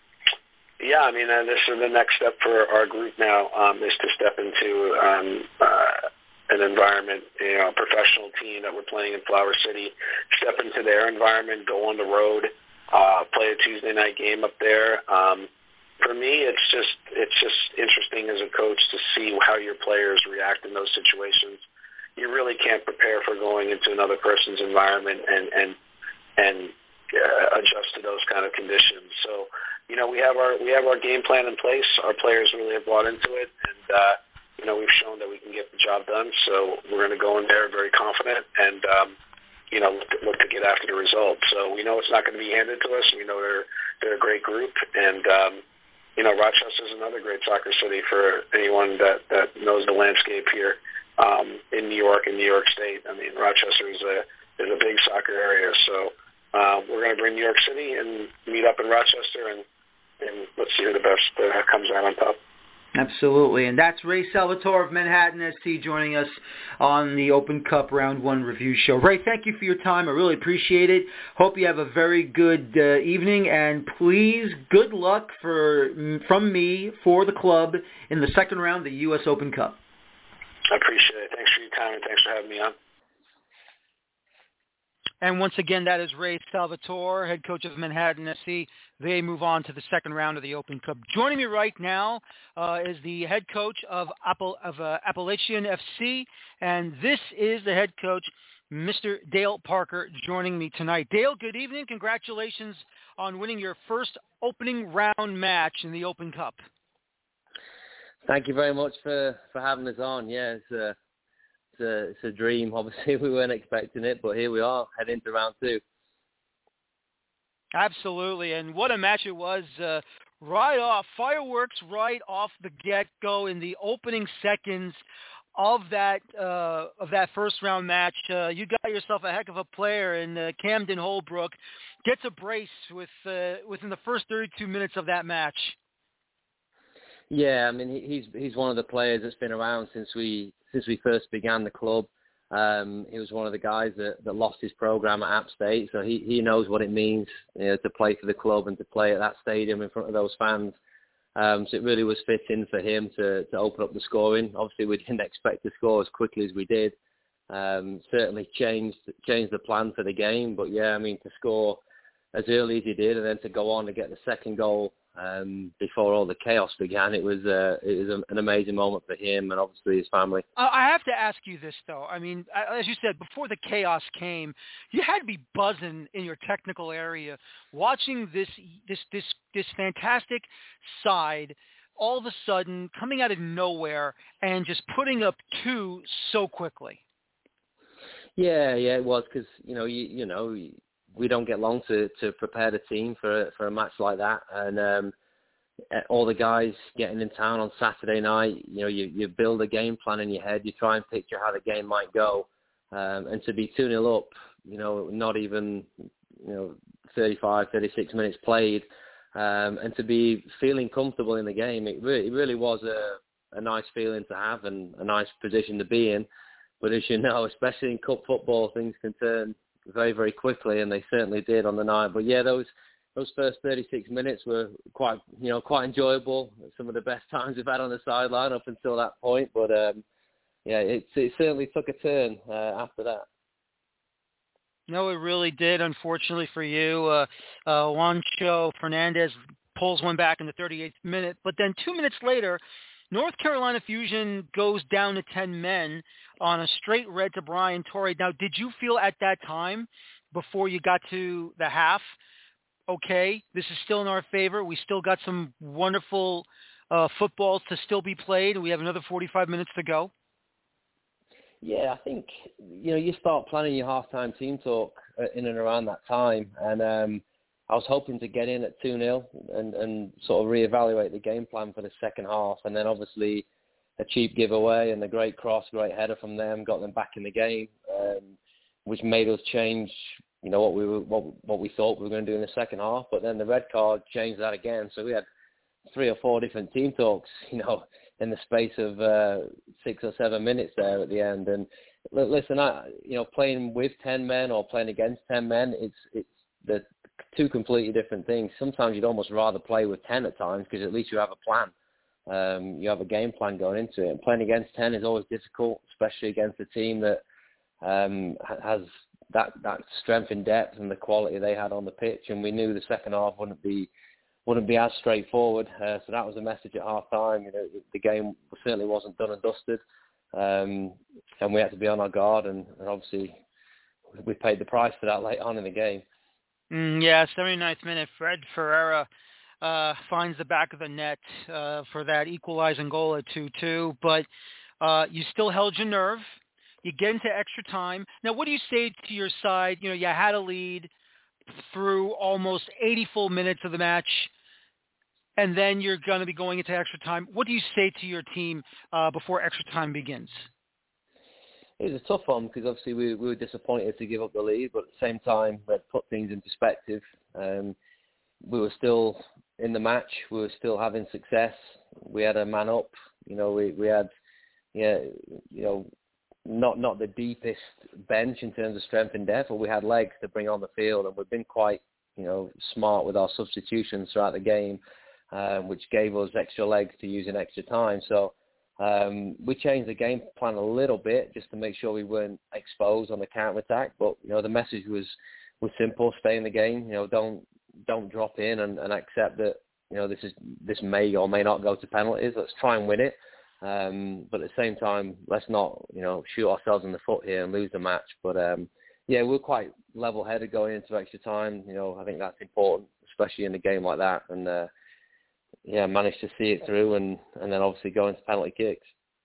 Yeah, I mean, uh, this is the next step for our group now, um, is to step into um, uh, an environment, you know, a professional team that we're playing in Flower City, step into their environment, go on the road, uh, play a Tuesday night game up there. Um, for me, it's just it's just interesting as a coach to see how your players react in those situations. You really can't prepare for going into another person's environment and and and uh, adjust to those kind of conditions. So, you know, we have our we have our game plan in place. Our players really have bought into it, and uh, you know, we've shown that we can get the job done. So we're going to go in there very confident and um, you know, look to, look to get after the result. So we know it's not going to be handed to us. We know they're they're a great group, and um, you know, Rochester is another great soccer city for anyone that, that knows the landscape here um, in New York and New York State. I mean, Rochester is a is a big soccer area, so uh, we're going to bring New York City and meet up in Rochester, and, and let's see who the best uh, comes out on top. Absolutely, and that's Ray Salvatore of Manhattan S C joining us on the Open Cup Round One Review Show. Ray, thank you for your time. I really appreciate it. Hope you have a very good uh, evening, and please, good luck for from me for the club in the second round of the U S Open Cup. I appreciate it. Thanks for your time, and thanks for having me on. And once again, that is Ray Salvatore, head coach of Manhattan S C. They move on to the second round of the Open Cup. Joining me right now uh, is the head coach of, Appal- of uh, Appalachian F C, and this is the head coach, Mister Dale Parker, joining me tonight. Dale, good evening. Congratulations on winning your first opening round match in the Open Cup. Thank you very much for, for having us on. Yeah, it's a, it's a, it's a dream. Obviously, we weren't expecting it, but here we are, heading into round two. Absolutely, and what a match it was. Uh, right off, fireworks right off the get-go in the opening seconds of that uh, of that first-round match. Uh, you got yourself a heck of a player in uh, Camden Holbrook. Gets a brace with uh, within the first thirty-two minutes of that match. Yeah, I mean, he's he's one of the players that's been around since we since we first began the club. Um, he was one of the guys that, that lost his program at App State, so he, he knows what it means, you know, to play for the club and to play at that stadium in front of those fans. Um, so it really was fitting for him to, to open up the scoring. Obviously, we didn't expect to score as quickly as we did. Um, certainly changed changed the plan for the game, but yeah, I mean, to score as early as he did and then to go on and get the second goal um, before all the chaos began, it was uh, it was an amazing moment for him and obviously his family. Uh, I have to ask you this, though. I mean, as you said, before the chaos came, you had to be buzzing in your technical area, watching this this this this fantastic side all of a sudden coming out of nowhere and just putting up two so quickly. Yeah, yeah, it was because you know you you know. we don't get long to, to prepare the team for for a match like that, and um, all the guys getting in town on Saturday night, you know, you, you build a game plan in your head, you try and picture how the game might go, um, and to be two nil up, you know, not even you know thirty-five, thirty-six minutes played, um, and to be feeling comfortable in the game, it really, it really was a, a nice feeling to have and a nice position to be in. But as you know, especially in cup football, things can turn very, very quickly, and they certainly did on the night. But yeah, those those first thirty-six minutes were quite, you know, quite enjoyable. Some of the best times we've had on the sideline up until that point. But um, yeah, it, it certainly took a turn uh, after that. No, it really did. Unfortunately for you, uh, uh, Juancho Fernandez pulls one back in the thirty-eighth minute, but then two minutes later, North Carolina Fusion goes down to ten men on a straight red to Brian Torrey. Now, did you feel at that time, before you got to the half, okay, this is still in our favor. We still got some wonderful uh, footballs to still be played. We have another forty-five minutes to go. Yeah, I think, you know, you start planning your halftime team talk in and around that time. And um, I was hoping to get in at two nil and, and sort of reevaluate the game plan for the second half. And then obviously a cheap giveaway and a great cross, great header from them got them back in the game, um, which made us change, you know, what we were, what, what we thought we were going to do in the second half. But then the red card changed that again. So we had three or four different team talks, you know, in the space of uh, six or seven minutes there at the end. And listen, I, you know, playing with ten men or playing against ten men, it's it's the two completely different things. Sometimes you'd almost rather play with ten at times because at least you have a plan. Um, you have a game plan going into it. And playing against ten is always difficult, especially against a team that um, has that that strength and depth and the quality they had on the pitch. And we knew the second half wouldn't be wouldn't be as straightforward. Uh, so that was the message at half time. You know, the game certainly wasn't done and dusted. Um, and we had to be on our guard, and, and obviously we paid the price for that late on in the game. Mm, yeah, seventy-ninth minute, Fred Ferreira uh, finds the back of the net uh, for that equalizing goal at two two. But uh, you still held your nerve. You get into extra time. Now, what do you say to your side? You know, you had a lead through almost eighty full minutes of the match, and then you're going to be going into extra time. What do you say to your team uh, before extra time begins? It was a tough one because obviously we, we were disappointed to give up the lead, but at the same time, we had put things in perspective. Um, we were still in the match. We were still having success. We had a man up. You know, we, we had, yeah, you know, not not the deepest bench in terms of strength and depth, but we had legs to bring on the field, and we've been quite, you know, smart with our substitutions throughout the game, um, which gave us extra legs to use in extra time. So um, we changed the game plan a little bit just to make sure we weren't exposed on the counter attack. But you know, the message was was simple: stay in the game. You know, don't don't drop in and, and accept that, you know, this is this may or may not go to penalties. Let's try and win it. Um, but at the same time, let's not, you know, shoot ourselves in the foot here and lose the match. But um, yeah, we're quite level-headed going into extra time. You know, I think that's important, especially in a game like that. And uh, yeah, managed to see it through, and, and then obviously go into penalty kicks.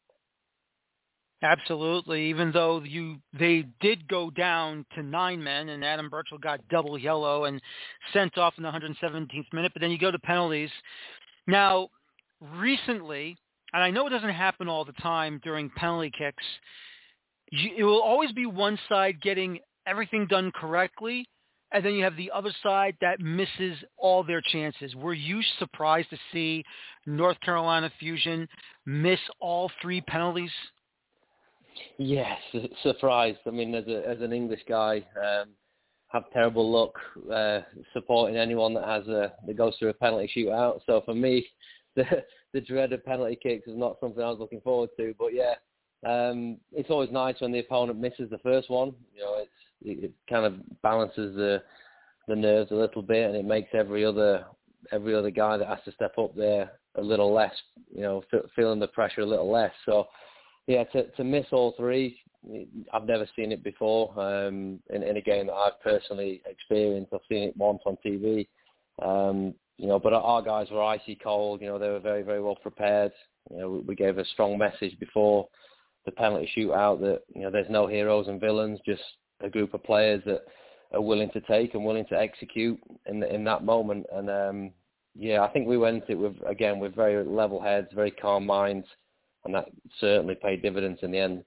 Absolutely. Even though you they did go down to nine men, and Adam Burchell got double yellow and sent off in the one hundred seventeenth minute, but then you go to penalties. Now, recently, and I know it doesn't happen all the time during penalty kicks, you, it will always be one side getting everything done correctly, and then you have the other side that misses all their chances. Were you surprised to see North Carolina Fusion miss all three penalties? Yes, surprised. I mean, as a as an English guy, um, have terrible luck uh, supporting anyone that has a that goes through a penalty shootout. So for me, the the dread of penalty kicks is not something I was looking forward to. But yeah, um, it's always nice when the opponent misses the first one. You know, it's it, it kind of balances the the nerves a little bit, and it makes every other every other guy that has to step up there a little less, you know, f- feeling the pressure a little less. So. Yeah, to to miss all three, I've never seen it before um, in, in a game that I've personally experienced. I've seen it once on T V, um, you know, but our guys were icy cold. You know, they were very, very well prepared. You know, we gave a strong message before the penalty shootout that, you know, there's no heroes and villains, just a group of players that are willing to take and willing to execute in the, in that moment. And um, yeah, I think we went it with again with very level heads, very calm minds. And that certainly paid dividends in the end.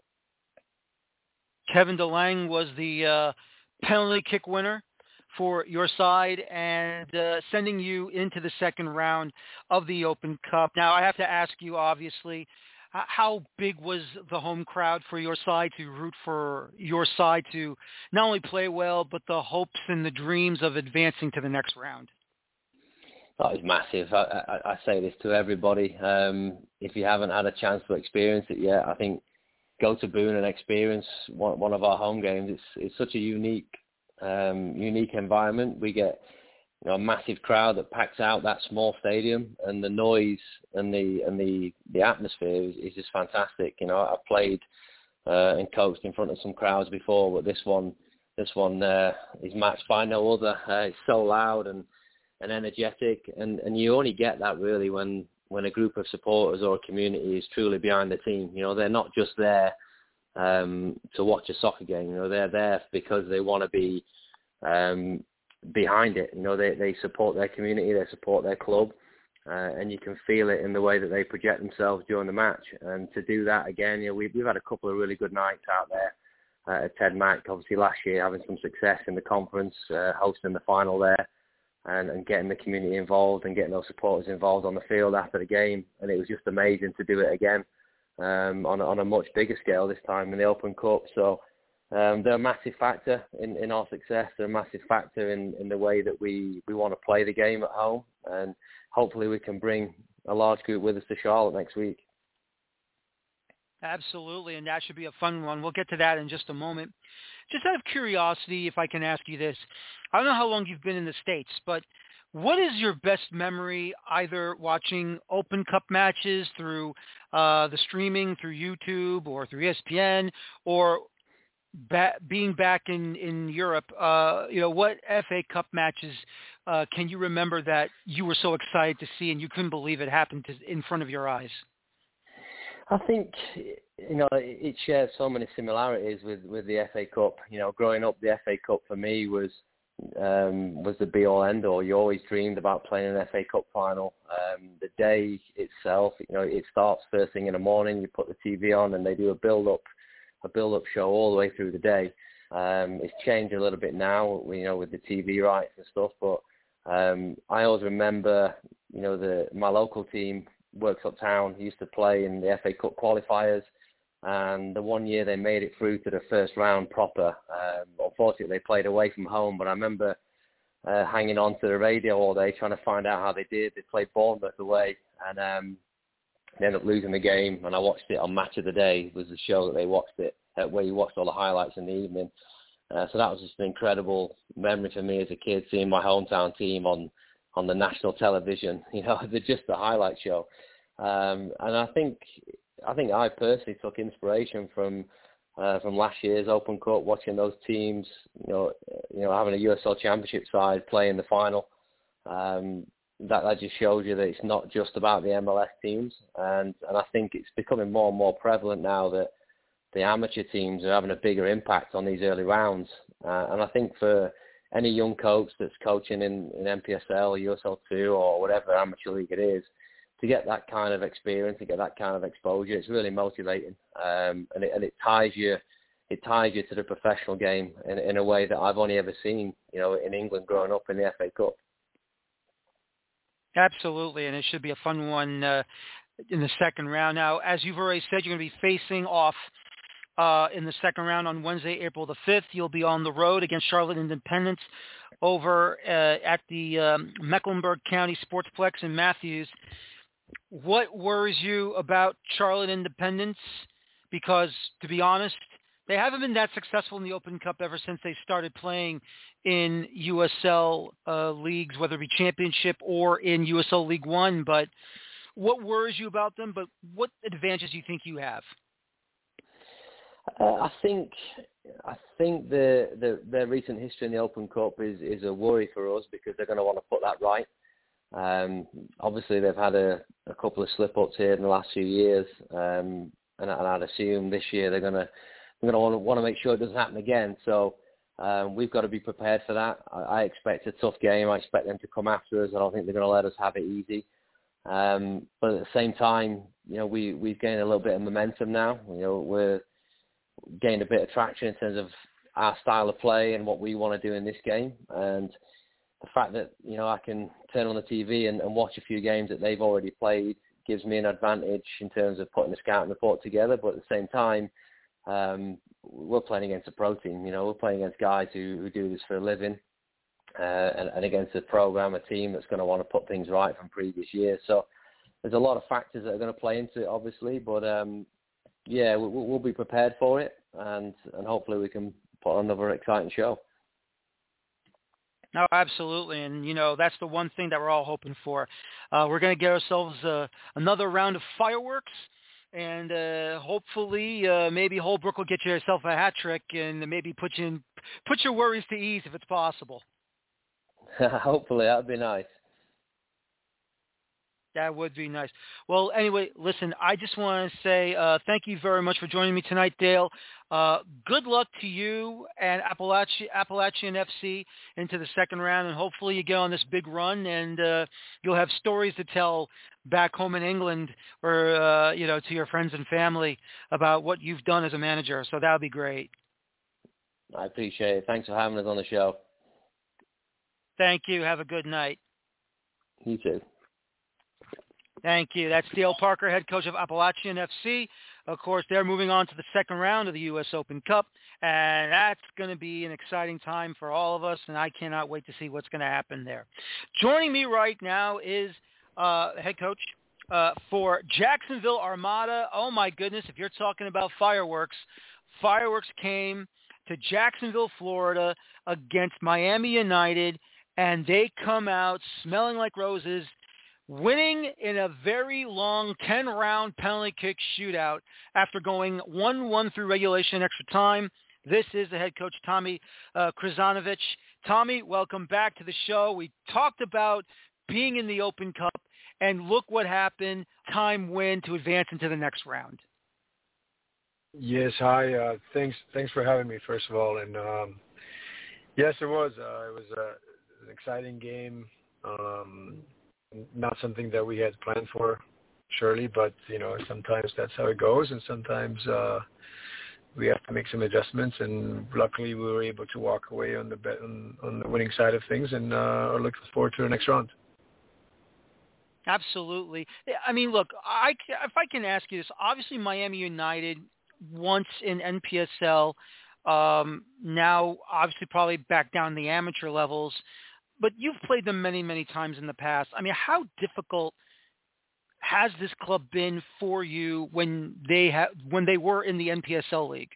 Kevin DeLange was the uh, penalty kick winner for your side, and uh, sending you into the second round of the Open Cup. Now, I have to ask you, obviously, how big was the home crowd for your side to root for your side to not only play well, but the hopes and the dreams of advancing to the next round? That was massive. I, I, I say this to everybody. Um, if you haven't had a chance to experience it yet, I think go to Boone and experience one, one of our home games. It's it's such a unique um, unique environment. We get, you know, a massive crowd that packs out that small stadium, and the noise and the and the, the atmosphere is, is just fantastic. You know, I've played uh, and coached in front of some crowds before, but this one this one uh, is matched by no other. Uh, it's so loud and and energetic, and, and you only get that really when, when a group of supporters or a community is truly behind the team. You know, they're not just there um, to watch a soccer game. You know, they're there because they want to be um, behind it. You know, they, they support their community, they support their club, uh, and you can feel it in the way that they project themselves during the match. And to do that again, you know, we've, we've had a couple of really good nights out there uh, at Ted Mack, obviously last year having some success in the conference, uh, hosting the final there. And, and getting the community involved and getting those supporters involved on the field after the game. And it was just amazing to do it again um, on, a, on a much bigger scale this time in the Open Cup. So um, they're a massive factor in, in our success. They're a massive factor in, in the way that we, we want to play the game at home. And hopefully we can bring a large group with us to Charlotte next week. Absolutely, and that should be a fun one. We'll get to that in just a moment. Just out of curiosity, if I can ask you this, I don't know how long you've been in the States, but what is your best memory either watching Open Cup matches through uh, the streaming, through YouTube or through E S P N, or ba- being back in, in Europe? Uh, you know, what F A Cup matches uh, can you remember that you were so excited to see and you couldn't believe it happened to, in front of your eyes? I think, you know, it shares so many similarities with, with the F A Cup. You know, growing up, the F A Cup for me was um, was the be-all, end-all. You always dreamed about playing an F A Cup final. Um, the day itself, you know, it starts first thing in the morning. You put the T V on and they do a build-up, a build-up show all the way through the day. Um, it's changed a little bit now, you know, with the T V rights and stuff, but Um, I always remember, you know, the my local team, Works Uptown, used to play in the F A Cup qualifiers, and the one year they made it through to the first round proper. Um, unfortunately, they played away from home, but I remember uh, hanging on to the radio all day trying to find out how they did. They played Bournemouth away, and um, they ended up losing the game, and I watched it on Match of the Day. It was the show that they watched it, uh, where you watched all the highlights in the evening. Uh, so that was just an incredible memory for me as a kid, seeing my hometown team on, on the national television, you know, just the highlight show. Um, and I think I think I personally took inspiration from uh, from last year's Open Cup, watching those teams, you know, you know, having a U S L Championship side play in the final. Um, that, that just shows you that it's not just about the M L S teams. And, and I think it's becoming more and more prevalent now that the amateur teams are having a bigger impact on these early rounds. Uh, and I think for any young coach that's coaching in, in N P S L or U S L two or whatever amateur league it is, to get that kind of experience, to get that kind of exposure, it's really motivating. Um, and, it, and it ties you it ties you to the professional game in, in a way that I've only ever seen, you know, in England growing up in the F A Cup. Absolutely, and it should be a fun one uh, in the second round. Now, as you've already said, you're going to be facing off uh, in the second round on Wednesday, April the fifth. You'll be on the road against Charlotte Independence over uh, at the um, Mecklenburg County Sportsplex in Matthews. What worries you about Charlotte Independence? Because, to be honest, they haven't been that successful in the Open Cup ever since they started playing in U S L uh, leagues, whether it be Championship or in U S L League One. But what worries you about them? But what advantages do you think you have? Uh, I think I think the, the their recent history in the Open Cup is, is a worry for us because they're going to want to put that right. Um, obviously, they've had a, a couple of slip-ups here in the last few years, um, and, and I'd assume this year they're going to they're going to want to make sure it doesn't happen again. So um, we've got to be prepared for that. I, I expect a tough game. I expect them to come after us. I don't think they're going to let us have it easy. Um, but at the same time, you know, we we've gained a little bit of momentum now. You know, we're gained a bit of traction in terms of our style of play and what we want to do in this game. And the fact that, you know, I can turn on the T V and, and watch a few games that they've already played gives me an advantage in terms of putting the scouting report together. But at the same time, um, we're playing against a pro team. You know, we're playing against guys who, who do this for a living, uh, and, and against a program, a team that's going to want to put things right from previous years. So there's a lot of factors that are going to play into it, obviously. But um, yeah, we, we'll be prepared for it, and, and hopefully we can put on another exciting show. No, absolutely. And, you know, that's the one thing that we're all hoping for. Uh, we're going to get ourselves uh, another round of fireworks, and uh, hopefully uh, maybe Holbrook will get yourself a hat trick and maybe put you in, put your worries to ease if it's possible. Hopefully, that would be nice. That would be nice. Well, anyway, listen, I just want to say uh, thank you very much for joining me tonight, Dale. Uh, good luck to you and Appalachian, Appalachian F C into the second round, and hopefully you get on this big run, and uh, you'll have stories to tell back home in England or, uh, you know, to your friends and family about what you've done as a manager. So that would be great. I appreciate it. Thanks for having us on the show. Thank you. Have a good night. You too. Thank you. That's Dale Parker, head coach of Appalachian F C. Of course, they're moving on to the second round of the U S Open Cup, and that's going to be an exciting time for all of us, and I cannot wait to see what's going to happen there. Joining me right now is uh, head coach uh, for Jacksonville Armada. Oh, my goodness, if you're talking about fireworks, fireworks came to Jacksonville, Florida against Miami United, and they come out smelling like roses, winning in a very long ten-round penalty kick shootout after going one one through regulation extra time. This is the head coach, Tommy uh, Krzanovich. Tommy, welcome back to the show. We talked about being in the Open Cup, and look what happened, time win to advance into the next round. Yes, hi. Uh, thanks thanks for having me, first of all. And um, yes, it was. Uh, it was uh, an exciting game. Um Not something that we had planned for, surely, but, you know, sometimes that's how it goes, and sometimes uh, we have to make some adjustments. And luckily, we were able to walk away on the bet, on, on the winning side of things, and uh, are looking forward to the next round. Absolutely. I mean, look, I, if I can ask you this, obviously Miami United, once in N P S L, um, now obviously probably back down the amateur levels, but you've played them many, many times in the past. I mean, how difficult has this club been for you when they ha- when they were in the N P S L league?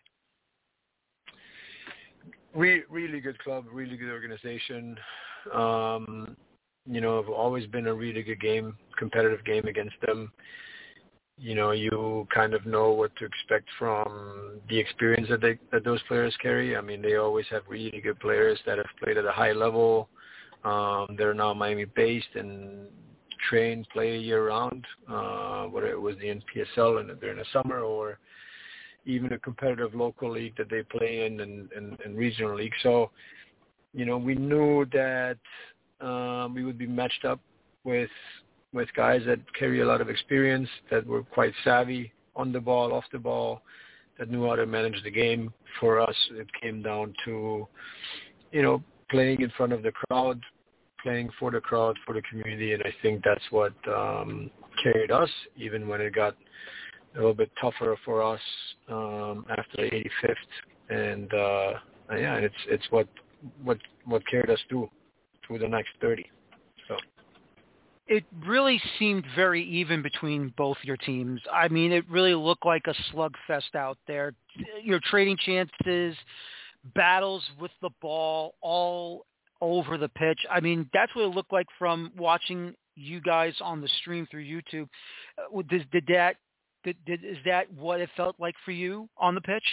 Re- really good club, really good organization. Um, you know, I've always been a really good game, competitive game against them. You know, you kind of know what to expect from the experience that they that those players carry. I mean, they always have really good players that have played at a high level. Um, they're now Miami-based and train, play year-round, uh, whether it was the N P S L and during the summer or even a competitive local league that they play in and, and, and regional league. So, you know, we knew that um, we would be matched up with with guys that carry a lot of experience, that were quite savvy on the ball, off the ball, that knew how to manage the game. For us, it came down to, you know, playing in front of the crowd, playing for the crowd, for the community, and I think that's what um, carried us, even when it got a little bit tougher for us um, after the eighty-fifth. And uh, yeah, it's it's what what what carried us through through the next thirty. So. It really seemed very even between both your teams. I mean, it really looked like a slugfest out there. You know, trading chances, battles with the ball, all over the pitch. I mean, that's what it looked like from watching you guys on the stream through YouTube. Uh, did, did that? Did, did, is that what it felt like for you on the pitch?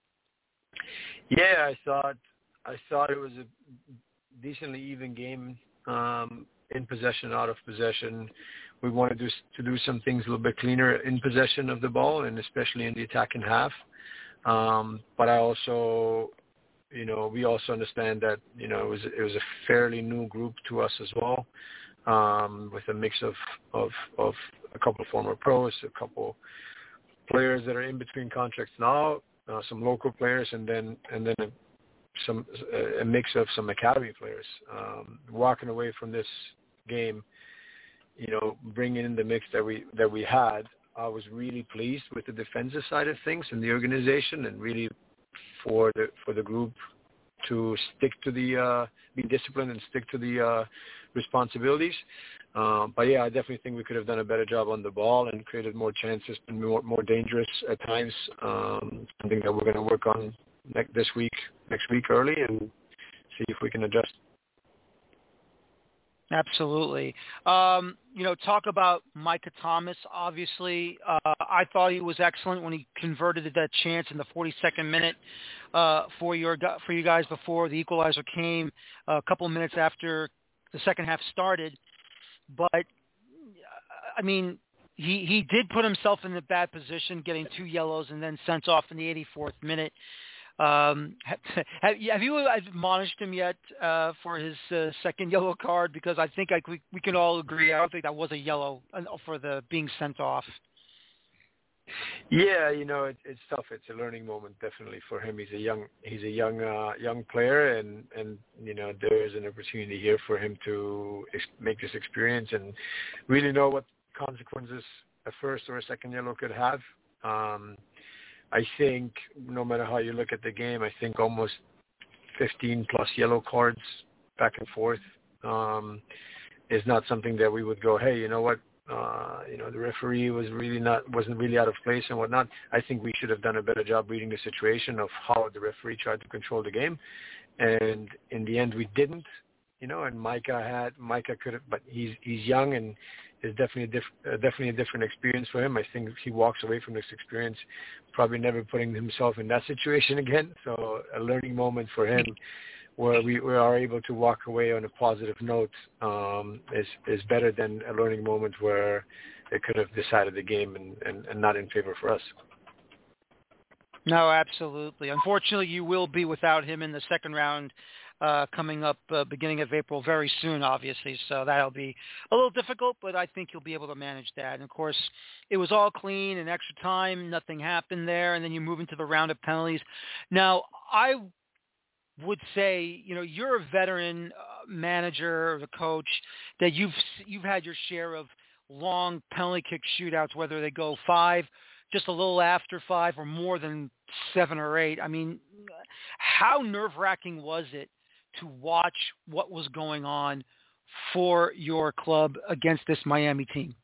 Yeah, I thought I thought it was a decently even game. Um, in possession, out of possession. We wanted to, to do some things a little bit cleaner in possession of the ball, and especially in the attacking half. Um, but I also, you know, we also understand that, you know, it was it was a fairly new group to us as well, um, with a mix of, of of a couple of former pros, a couple players that are in between contracts now, uh, some local players, and then and then a, some a mix of some academy players. Um, walking away from this game, you know, bringing in the mix that we that we had, I was really pleased with the defensive side of things and the organization, and really for the for the group to stick to the uh, be disciplined and stick to the uh, responsibilities. Um, but yeah, I definitely think we could have done a better job on the ball and created more chances, been more more dangerous at times. Um, something that we're going to work on next this week, next week early, and see if we can adjust. Absolutely. Um, you know, talk about Micah Thomas. Obviously, uh, I thought he was excellent when he converted that chance in the forty-second minute uh, for your for you guys before the equalizer came, uh, a couple of minutes after the second half started. But I mean, he he did put himself in a bad position, getting two yellows and then sent off in the eighty-fourth minute. Um, have, have you admonished him yet uh, for his uh, second yellow card? Because I think I, we, we can all agree. I don't think that was a yellow for the being sent off. Yeah, you know, it, it's tough. It's a learning moment, definitely, for him. He's a young, he's a young, uh, young player, and and you know, there is an opportunity here for him to ex- make this experience and really know what consequences a first or a second yellow could have. Um, I think no matter how you look at the game, I think almost fifteen plus yellow cards back and forth um, is not something that we would go, hey, you know what, uh, you know, the referee was really not, wasn't really out of place and whatnot. I think we should have done a better job reading the situation of how the referee tried to control the game. And in the end, we didn't, you know, and Micah had, Micah could have, but he's, he's young and is definitely a diff, uh, definitely a different experience for him. I think he walks away from this experience probably never putting himself in that situation again. So a learning moment for him where we, we are able to walk away on a positive note um, is, is better than a learning moment where it could have decided the game and, and, and not in favor for us. No, absolutely. Unfortunately, you will be without him in the second round uh, coming up uh, beginning of April very soon, obviously. So that'll be a little difficult, but I think you'll be able to manage that. And, of course, it was all clean and extra time. Nothing happened there. And then you move into the round of penalties. Now, I would say, you know, you're a veteran uh, manager, a coach, that you've you've had your share of long penalty kick shootouts, whether they go five, just a little after five, or more than seven or eight. I mean, how nerve-wracking was it to watch what was going on for your club against this Miami team?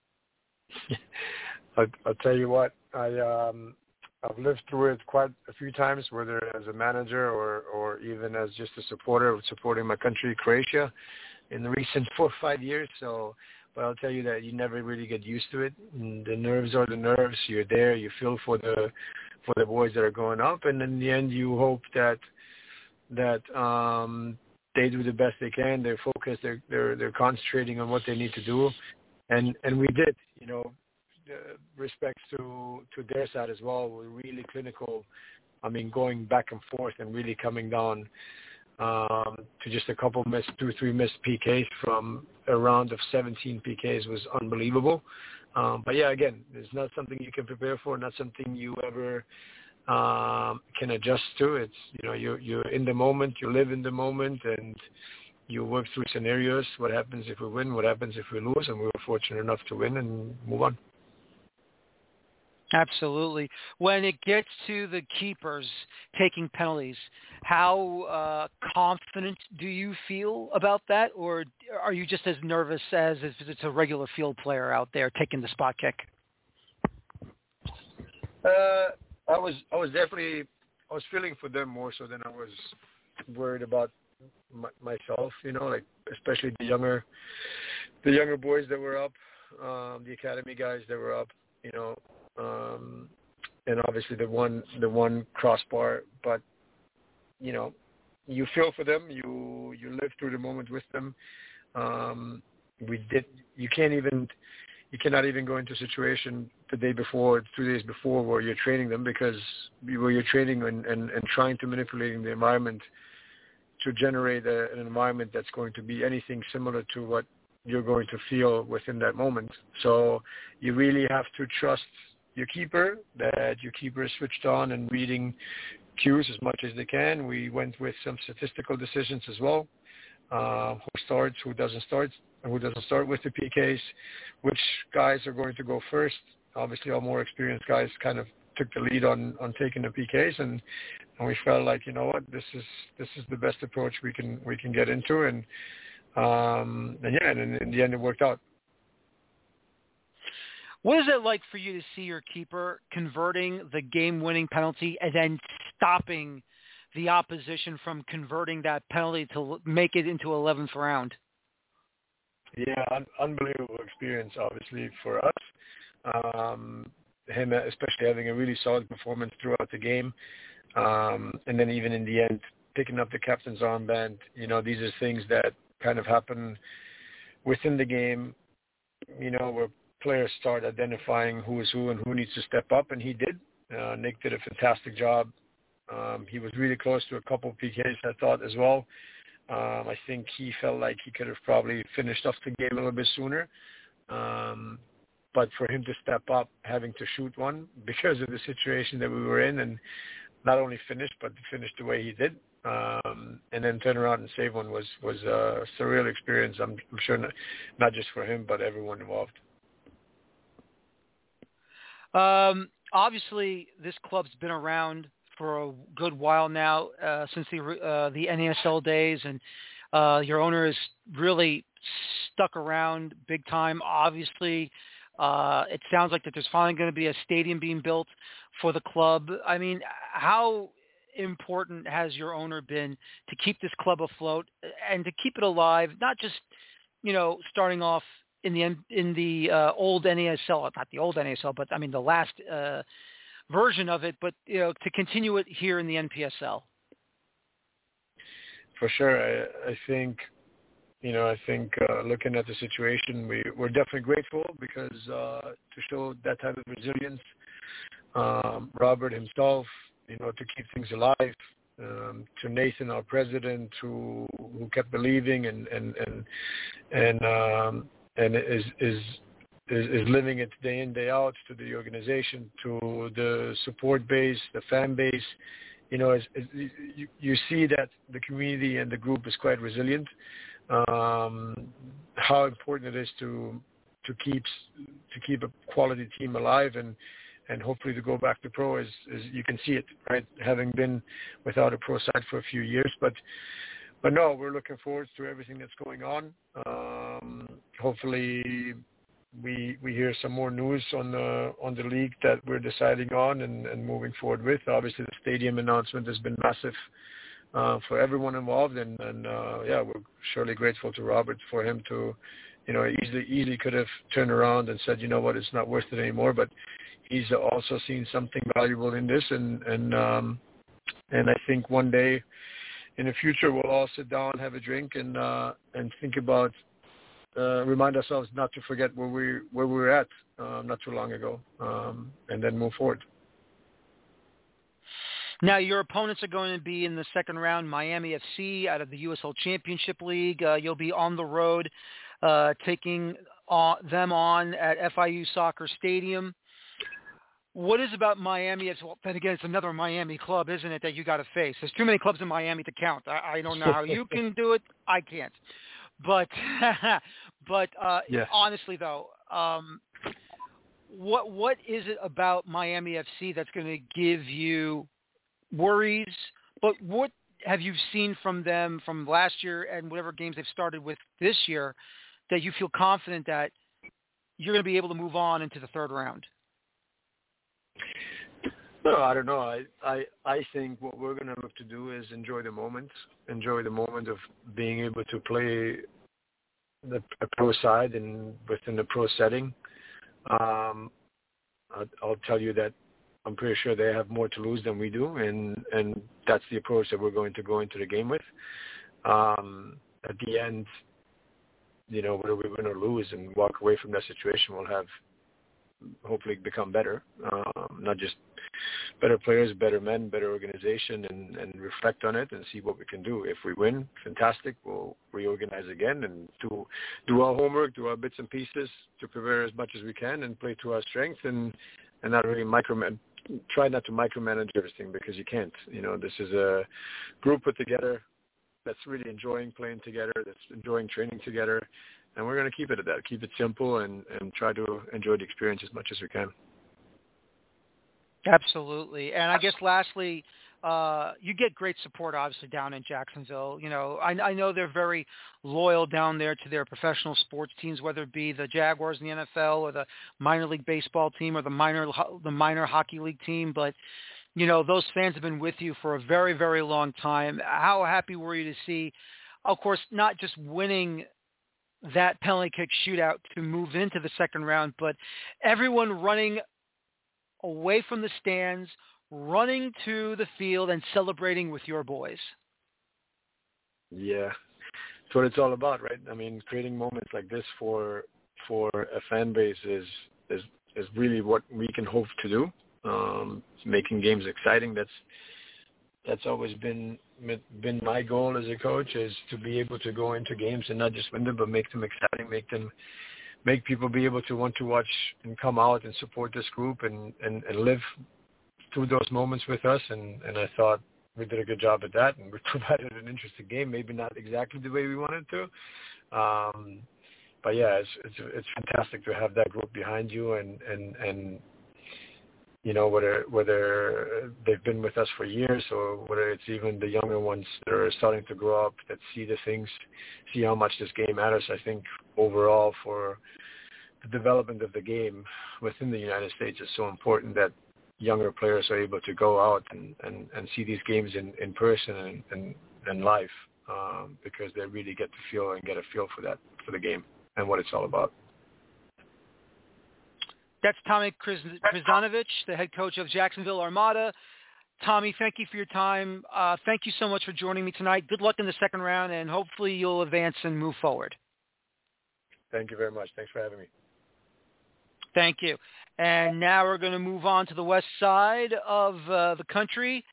I, I'll tell you what, I um, I've lived through it quite a few times, whether as a manager or, or even as just a supporter of supporting my country, Croatia, in the recent four or five years. So, but I'll tell you that you never really get used to it. And the nerves are the nerves. You're there. You feel for the for the boys that are going up, and in the end, you hope that that um, they do the best they can. They're focused. They're they're they're concentrating on what they need to do, and and we did. You know. Uh, respects to to their side as well. We're really clinical. I mean, going back and forth and really coming down um, to just a couple missed, two, three missed P Ks from a round of seventeen P Ks was unbelievable. Um, but yeah, again, it's not something you can prepare for, not something you ever um, can adjust to. It's, you know, you're, you're in the moment, you live in the moment, and you work through scenarios. What happens if we win? What happens if we lose? And we were fortunate enough to win and move on. Absolutely. When it gets to the keepers taking penalties, how uh, confident do you feel about that, or are you just as nervous as if it's a regular field player out there taking the spot kick? Uh, I was, I was definitely, I was feeling for them more so than I was worried about my, myself. You know, like especially the younger, the younger boys that were up, um, the academy guys that were up. You know. Um, and obviously the one the one crossbar, but you know, you feel for them, you you live through the moment with them. Um, we did. You can't even you cannot even go into a situation the day before, two days before, where you're training them, because where you're training and, and, and trying to manipulate the environment to generate a, an environment that's going to be anything similar to what you're going to feel within that moment. So you really have to trust your keeper, that your keeper is switched on and reading cues as much as they can. We went with some statistical decisions as well. Uh, who starts, who doesn't start, and who doesn't start with the P Ks, which guys are going to go first. Obviously, our more experienced guys kind of took the lead on, on taking the P Ks, and, and we felt like, you know what, this is this is the best approach we can we can get into, and um, and yeah, and in, in the end, it worked out. What is it like for you to see your keeper converting the game-winning penalty and then stopping the opposition from converting that penalty to make it into eleventh round? Yeah, un- unbelievable experience, obviously, for us. Um, him, especially having a really solid performance throughout the game. Um, and then even in the end, picking up the captain's armband. You know, these are things that kind of happen within the game, you know, where players start identifying who is who and who needs to step up, and he did. Uh, Nick did a fantastic job. Um, he was really close to a couple of P Ks, I thought, as well. Um, I think he felt like he could have probably finished off the game a little bit sooner. Um, but for him to step up, having to shoot one because of the situation that we were in, and not only finish, but to finish the way he did, um, and then turn around and save one was, was a surreal experience, I'm, I'm sure, not, not just for him, but everyone involved. Um, obviously, this club's been around for a good while now, uh, since the uh, the N A S L days, and uh, your owner has really stuck around big time. Obviously, uh, it sounds like that there's finally going to be a stadium being built for the club. I mean, how important has your owner been to keep this club afloat and to keep it alive, not just, you know, starting off in the in the uh, old N A S L, not the old N A S L, but I mean the last uh, version of it, but you know, to continue it here in the N P S L? For sure, I, I think, you know, I think uh, looking at the situation, we we're definitely grateful because uh, to show that type of resilience, um, Robert himself, you know, to keep things alive, um, to Nathan, our president, who who kept believing and and and and um, and is is. Is, is living it day in, day out, to the organization, to the support base, the fan base. You know, as, as you, you see that the community and the group is quite resilient. Um, how important it is to to keep to keep a quality team alive and and hopefully to go back to pro is, is you can see it, right? Having been without a pro side for a few years, but but no, we're looking forward to everything that's going on. Um, hopefully. We we hear some more news on the on the league that we're deciding on and, and moving forward with. Obviously, the stadium announcement has been massive uh, for everyone involved, and, and uh, yeah, we're surely grateful to Robert for him to, you know, easily easily could have turned around and said, you know what, it's not worth it anymore. But he's also seen something valuable in this, and and um, and I think one day in the future we'll all sit down, have a drink, and uh, and think about. Uh, remind ourselves not to forget where we where we were at uh, not too long ago, um, and then move forward. Now, your opponents are going to be in the second round, Miami F C out of the U S L Championship League. Uh, you'll be on the road, uh, taking uh, them on at F I U Soccer Stadium. What is about Miami? It's, well, then again, it's another Miami club, isn't it, that you got to face? There's too many clubs in Miami to count. I, I don't know how you can do it. I can't. But, but uh, yes. honestly, though, um, what what is it about Miami F C that's going to give you worries? But what have you seen from them from last year and whatever games they've started with this year that you feel confident that you're going to be able to move on into the third round? No, I don't know. I, I, I think what we're going to look to do is enjoy the moment, enjoy the moment of being able to play the a pro side and within the pro setting. Um, I'll, I'll tell you that I'm pretty sure they have more to lose than we do, and, and that's the approach that we're going to go into the game with. Um, at the end, you know, whether we win or lose and walk away from that situation, we'll have hopefully become better, um, not just better players, better men, better organization, and, and reflect on it and see what we can do. If we win, fantastic. We'll reorganize again and do do our homework, do our bits and pieces to prepare as much as we can and play to our strength and, and not really micromanage. Try not to micromanage everything because you can't. You know, this is a group put together that's really enjoying playing together, that's enjoying training together. And we're going to keep it at that, keep it simple and, and try to enjoy the experience as much as we can. Absolutely. And I guess lastly, uh, you get great support, obviously, down in Jacksonville. You know, I, I know they're very loyal down there to their professional sports teams, whether it be the Jaguars in the N F L or the minor league baseball team or the minor the minor hockey league team. But, you know, those fans have been with you for a very, very long time. How happy were you to see, of course, not just winning that penalty kick shootout to move into the second round, but everyone running away from the stands, running to the field and celebrating with your boys? Yeah, that's what it's all about, right? I mean, creating moments like this for for a fan base is is is really what we can hope to do. Um, making games exciting. That's that's always been been my goal as a coach, is to be able to go into games and not just win them, but make them exciting, make them make people be able to want to watch and come out and support this group and, and, and live through those moments with us. And, and I thought we did a good job at that, and we provided an interesting game, maybe not exactly the way we wanted to. Um, but yeah, it's, it's it's fantastic to have that group behind you, and, and, and you know, whether whether they've been with us for years or whether it's even the younger ones that are starting to grow up, that see the things, see how much this game matters. I think overall for the development of the game within the United States is so important that younger players are able to go out and, and, and see these games in, in person and, and, and live, um, because they really get to feel and get a feel for that, for the game and what it's all about. That's Tommy Krznanovich, the head coach of Jacksonville Armada. Tommy, thank you for your time. Uh, thank you so much for joining me tonight. Good luck in the second round, and hopefully you'll advance and move forward. Thank you very much. Thanks for having me. Thank you. And now we're going to move on to the west side of uh, the country.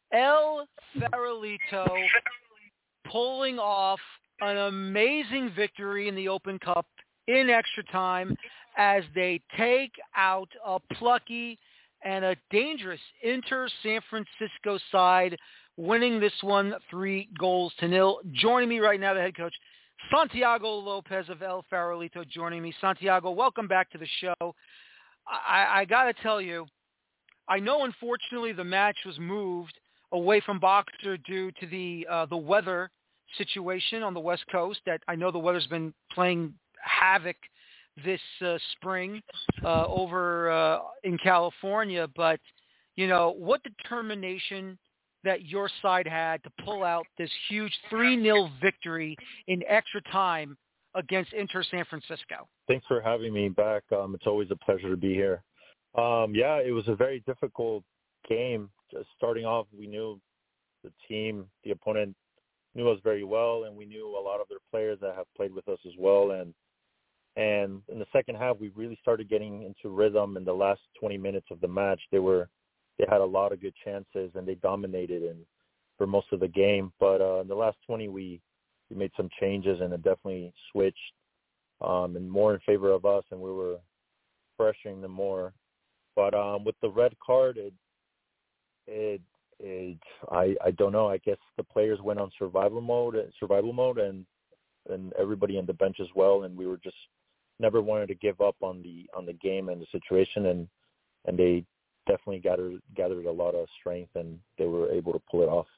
El Farolito pulling off an amazing victory in the Open Cup in extra time as they take out a plucky and a dangerous Inter San Francisco side, winning this one three goals to nil. Joining me right now, the head coach, Santiago Lopez of El Farolito, joining me. Santiago, welcome back to the show. I, I got to tell you, I know unfortunately the match was moved away from Boxer due to the uh, the weather situation on the West Coast. That I know the weather's been playing havoc this uh, spring uh, over uh, in California. But, you know, what determination that your side had to pull out this huge three nil victory in extra time against Inter San Francisco. Thanks for having me back. Um, it's always a pleasure to be here. Um, yeah, it was a very difficult game. Just starting off, we knew the team, the opponent knew us very well, and we knew a lot of their players that have played with us as well. And and in the second half, we really started getting into rhythm in the last twenty minutes of the match. They were they had a lot of good chances, and they dominated in, for most of the game. But uh, in the last twenty, we, we made some changes, and it definitely switched um, and more in favor of us, and we were pressuring them more. But um, with the red card, it, it, it, I, I don't know. I guess the players went on survival mode, survival mode, and and everybody on the bench as well. And we were just never wanted to give up on the on the game and the situation, and and they definitely gathered gathered a lot of strength, and they were able to pull it off.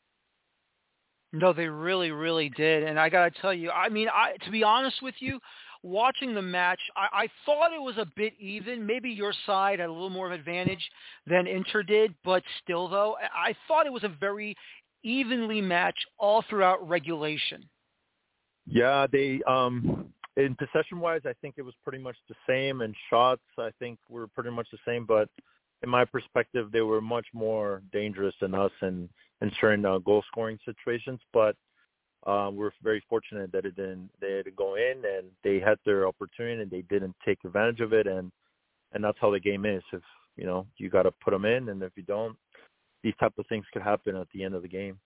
No, they really, really did. And I got to tell you, I mean, I to be honest with you, watching the match, I, I thought it was a bit even. Maybe your side had a little more of an advantage than Inter did, but still, though, I thought it was a very evenly matched all throughout regulation. Yeah, they um, in possession-wise, I think it was pretty much the same, and shots, I think, were pretty much the same. But in my perspective, they were much more dangerous than us in, in certain uh, goal-scoring situations. But Um, we're very fortunate that it didn't, they had to go in, and they had their opportunity and they didn't take advantage of it. And, and that's how the game is. If, you know, you got to put them in, and if you don't, these type of things could happen at the end of the game.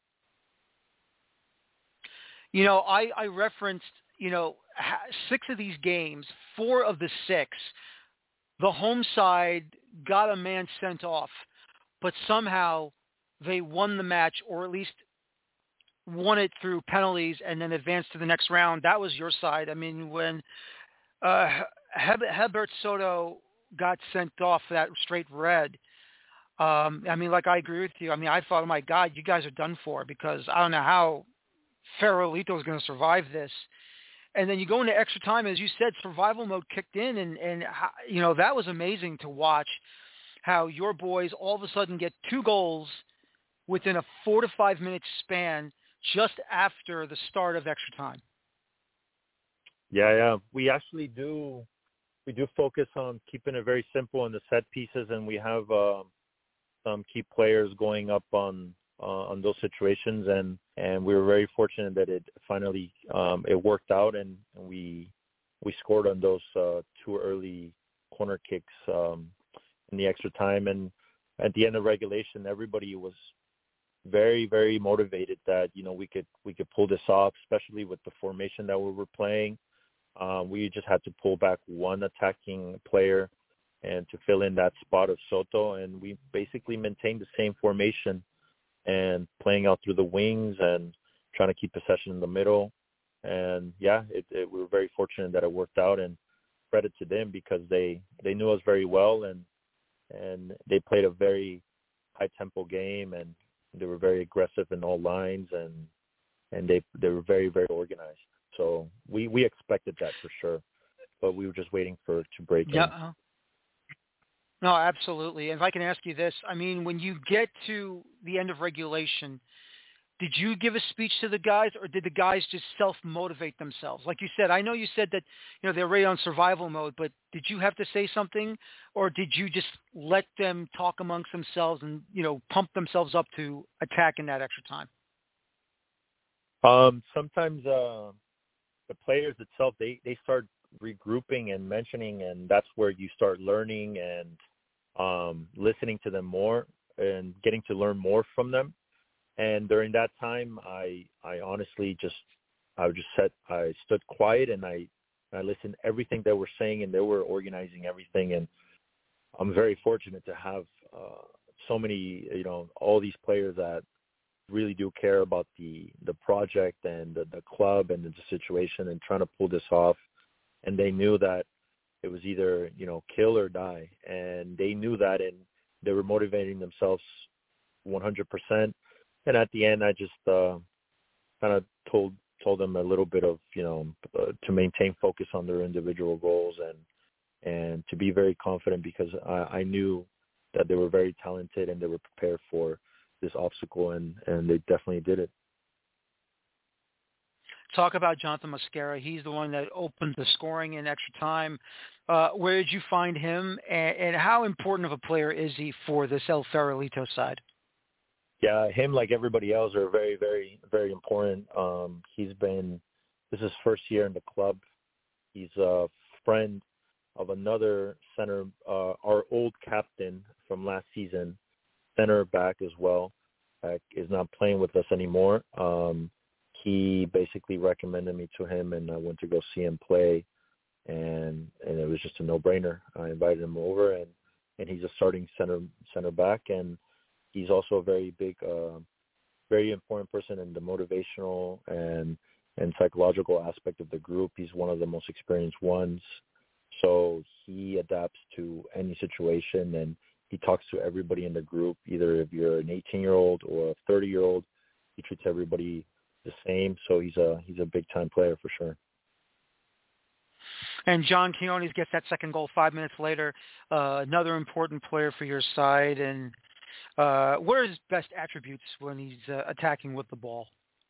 You know, I, I referenced, you know, six of these games, four of the six, the home side got a man sent off, but somehow they won the match, or at least won it through penalties and then advanced to the next round. That was your side. I mean, when uh, Hebert Soto got sent off for that straight red, um, I mean, like, I agree with you. I mean, I thought, oh, my God, you guys are done for, because I don't know how Farolito is going to survive this. And then you go into extra time, as you said, survival mode kicked in, and, and you know, that was amazing to watch how your boys all of a sudden get two goals within a four to five minute span just after the start of extra time. Yeah, yeah. We actually do we do focus on keeping it very simple in the set pieces, and we have uh, some key players going up on uh, on those situations, and, and we were very fortunate that it finally um, it worked out, and, and we we scored on those uh, two early corner kicks um, in the extra time, and at the end of regulation, everybody was very, very motivated that, you know, we could we could pull this off, especially with the formation that we were playing. Um, we just had to pull back one attacking player and to fill in that spot of Soto, and we basically maintained the same formation and playing out through the wings and trying to keep possession in the middle. And yeah, it, it, we were very fortunate that it worked out, and credit to them because they, they knew us very well, and and they played a very high tempo game, and they were very aggressive in all lines, and and they they were very, very organized. So we, we expected that for sure, but we were just waiting for it to break yeah. in. No, absolutely. And if I can ask you this, I mean, when you get to the end of regulation, did you give a speech to the guys, or did the guys just self-motivate themselves? Like you said, I know you said that, you know, they're already on survival mode, but did you have to say something, or did you just let them talk amongst themselves and, you know, pump themselves up to attack in that extra time? Um, sometimes uh, the players itself, they, they start regrouping and mentioning, and that's where you start learning and um, listening to them more. and getting to learn more from them. And during that time, I I honestly just I just said I stood quiet and I I listened to everything they were saying, and they were organizing everything. And I'm very fortunate to have uh, so many, you know, all these players that really do care about the the project and the, the club and the situation and trying to pull this off. And they knew that it was either, you know, kill or die, and they knew that, and they were motivating themselves one hundred percent. And at the end, I just uh, kind of told told them a little bit of, you know, uh, to maintain focus on their individual goals and and to be very confident, because I, I knew that they were very talented and they were prepared for this obstacle, and, and they definitely did it. Talk about Jonathan Mosquera. He's the one that opened the scoring in extra time. Uh, where did you find him, and, and how important of a player is he for this El Farolito side? Yeah, him, like everybody else, are very, very, very important. Um, he's been, this is his first year in the club. He's a friend of another center, uh, our old captain from last season, center back as well, uh, is not playing with us anymore. Um, he basically recommended me to him, and I went to go see him play, and and it was just a no-brainer. I invited him over, and, and he's a starting center center back, and he's also a very big, uh, very important person in the motivational and and psychological aspect of the group. He's one of the most experienced ones, so he adapts to any situation, and he talks to everybody in the group. Either if you're an eighteen-year-old or a thirty-year-old, he treats everybody the same. So he's a he's a big-time player for sure. And John Quinones gets that second goal five minutes later. Uh, another important player for your side. And uh, what are his best attributes when he's uh, attacking with the ball?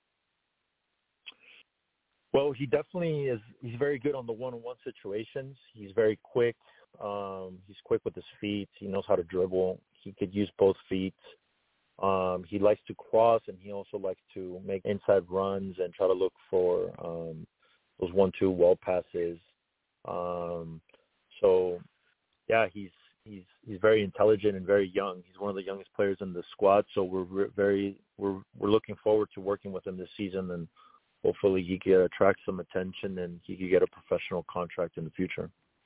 Well, he definitely is. He's very good on the one-on-one situations. He's very quick. Um, he's quick with his feet. He knows how to dribble. He could use both feet. Um, he likes to cross, and he also likes to make inside runs and try to look for um, those one-two wall passes. Um, so, yeah, he's he's he's very intelligent and very young. He's one of the youngest players in the squad. So we're very we're we're looking forward to working with him this season, and hopefully he can attract some attention and he can get a professional contract in the future.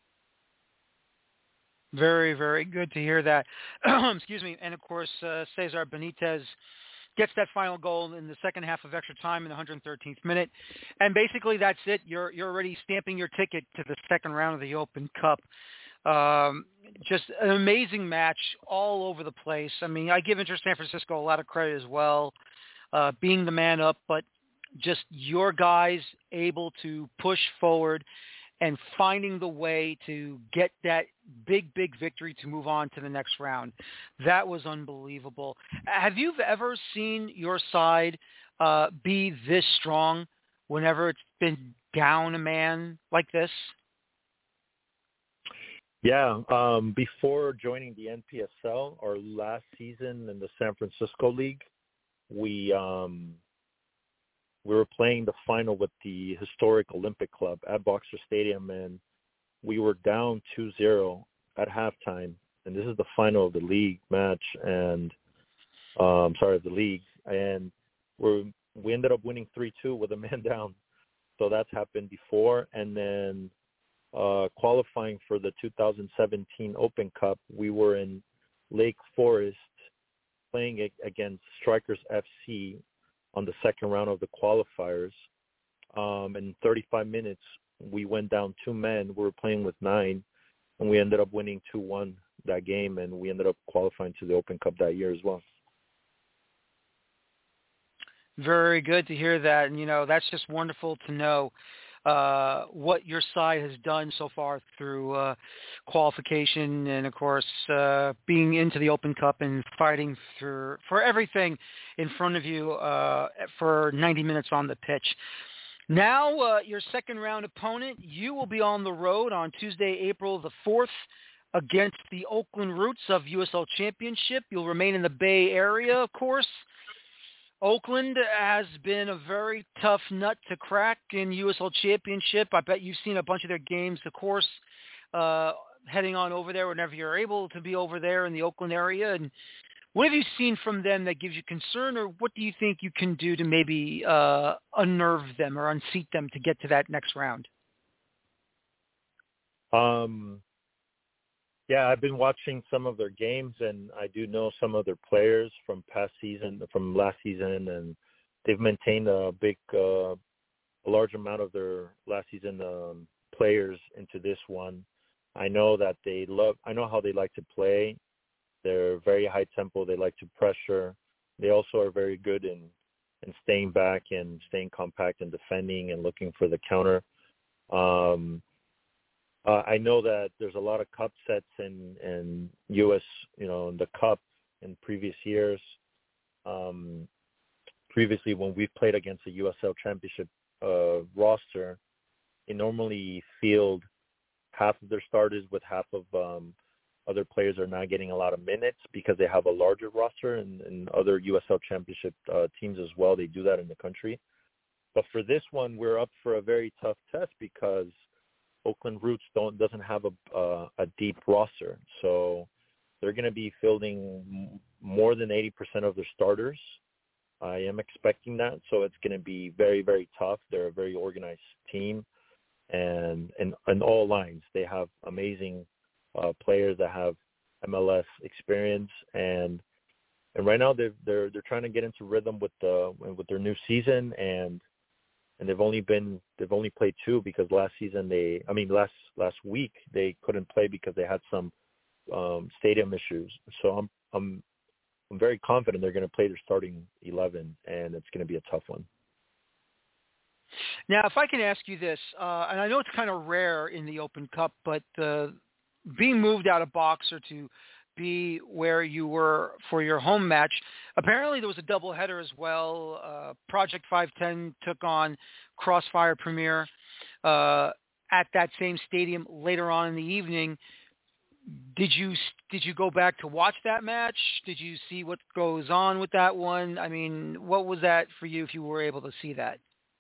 Very, very good to hear that. Excuse me. And, of course, uh, Cesar Benitez gets that final goal in the second half of extra time in the one hundred thirteenth minute. And basically that's it. You're you're already stamping your ticket to the second round of the Open Cup. Um, just an amazing match all over the place. I mean, I give Inter San Francisco a lot of credit as well, uh, being the man up, but just your guys able to push forward and finding the way to get that big, big victory to move on to the next round. That was unbelievable. Have you ever seen your side uh, be this strong whenever it's been down a man like this? Yeah. Um, before joining the N P S L, our last season in the San Francisco League, we um, – we were playing the final with the historic Olympic Club at Boxer Stadium, and we were down two zero at halftime. And this is the final of the league match, and um, sorry, of the league. And we we ended up winning three two with a man down. So that's happened before. And then uh, qualifying for the two thousand seventeen Open Cup, we were in Lake Forest playing against Strikers F C on the second round of the qualifiers. Um, in thirty-five minutes, we went down two men. We were playing with nine, and we ended up winning two one that game, and we ended up qualifying to the Open Cup that year as well. Very good to hear that. And, you know, that's just wonderful to know uh, what your side has done so far through uh, qualification and, of course, uh, being into the Open Cup and fighting for, for everything in front of you uh, for ninety minutes on the pitch. Now, uh, your second round opponent, you will be on the road on Tuesday, April the fourth against the Oakland Roots of U S L Championship. You'll remain in the Bay Area, of course. Oakland has been a very tough nut to crack in U S L Championship. I bet you've seen a bunch of their games, of course, uh, heading on over there whenever you're able to be over there in the Oakland area. And what have you seen from them that gives you concern, or what do you think you can do to maybe uh, unnerve them or unseat them to get to that next round? Um, yeah, I've been watching some of their games, and I do know some of their players from past season, from last season, and they've maintained a big, uh, a large amount of their last season um, players into this one. I know that they love, I know how they like to play. They're very high tempo. They like to pressure. They also are very good in, in staying back and staying compact and defending and looking for the counter. Um, uh, I know that there's a lot of cup sets in, in U S, you know, in the cup in previous years. Um, previously, when we've played against the U S L Championship uh, roster, they normally field half of their starters with half of um, other players are not getting a lot of minutes because they have a larger roster, and, and other U S L Championship uh, teams as well. They do that in the country. But for this one, we're up for a very tough test because Oakland Roots don't doesn't have a uh, a deep roster, so they're going to be fielding more than eighty percent of their starters. I am expecting that, so it's going to be very, very tough. They're a very organized team, and in, in all lines, they have amazing uh, players that have M L S experience, and and right now they're they're they're trying to get into rhythm with the with their new season, and and they've only been they've only played two because last season they I mean last last week they couldn't play because they had some um, stadium issues. So I'm I'm I'm very confident they're going to play their starting eleven, and it's going to be a tough one. Now, if I can ask you this, uh, and I know it's kind of rare in the Open Cup, but uh, being moved out of Boxer to be where you were for your home match, apparently there was a doubleheader as well. Uh, Project five ten took on Crossfire Premier uh, at that same stadium later on in the evening. Did you did you go back to watch that match? Did you see what goes on with that one? I mean, what was that for you if you were able to see that?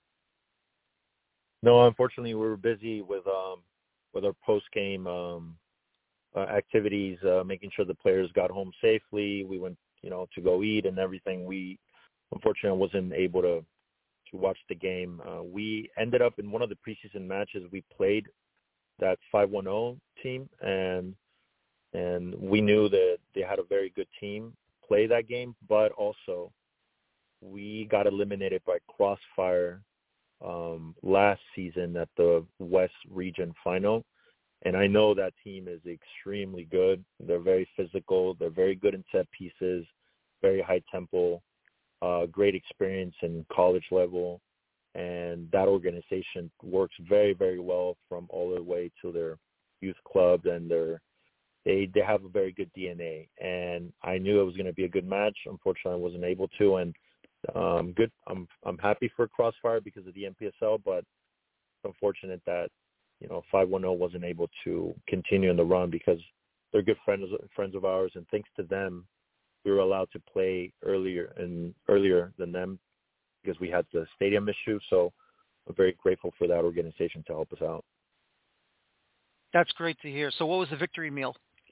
No, unfortunately, we were busy with um, with our post game um, uh, activities, uh, making sure the players got home safely. We went, you know, to go eat and everything. We unfortunately wasn't able to to watch the game. Uh, we ended up in one of the preseason matches. We played that five one zero team, and and we knew that they had a very good team play that game. But also, we got eliminated by Crossfire um, last season at the West Region Final. And I know that team is extremely good. They're very physical. They're very good in set pieces, very high tempo, uh, great experience in college level. And that organization works very, very well from all the way to their youth club, and their they they have a very good D N A. And I knew it was going to be a good match. Unfortunately, I wasn't able to. And um, good. I'm I'm happy for Crossfire because of the N P S L, but it's unfortunate that you know five one zero wasn't able to continue in the run because they're good friends friends of ours, and thanks to them, we were allowed to play earlier and earlier than them because we had the stadium issue. So I'm very grateful for that organization to help us out. That's great to hear. So what was the victory meal?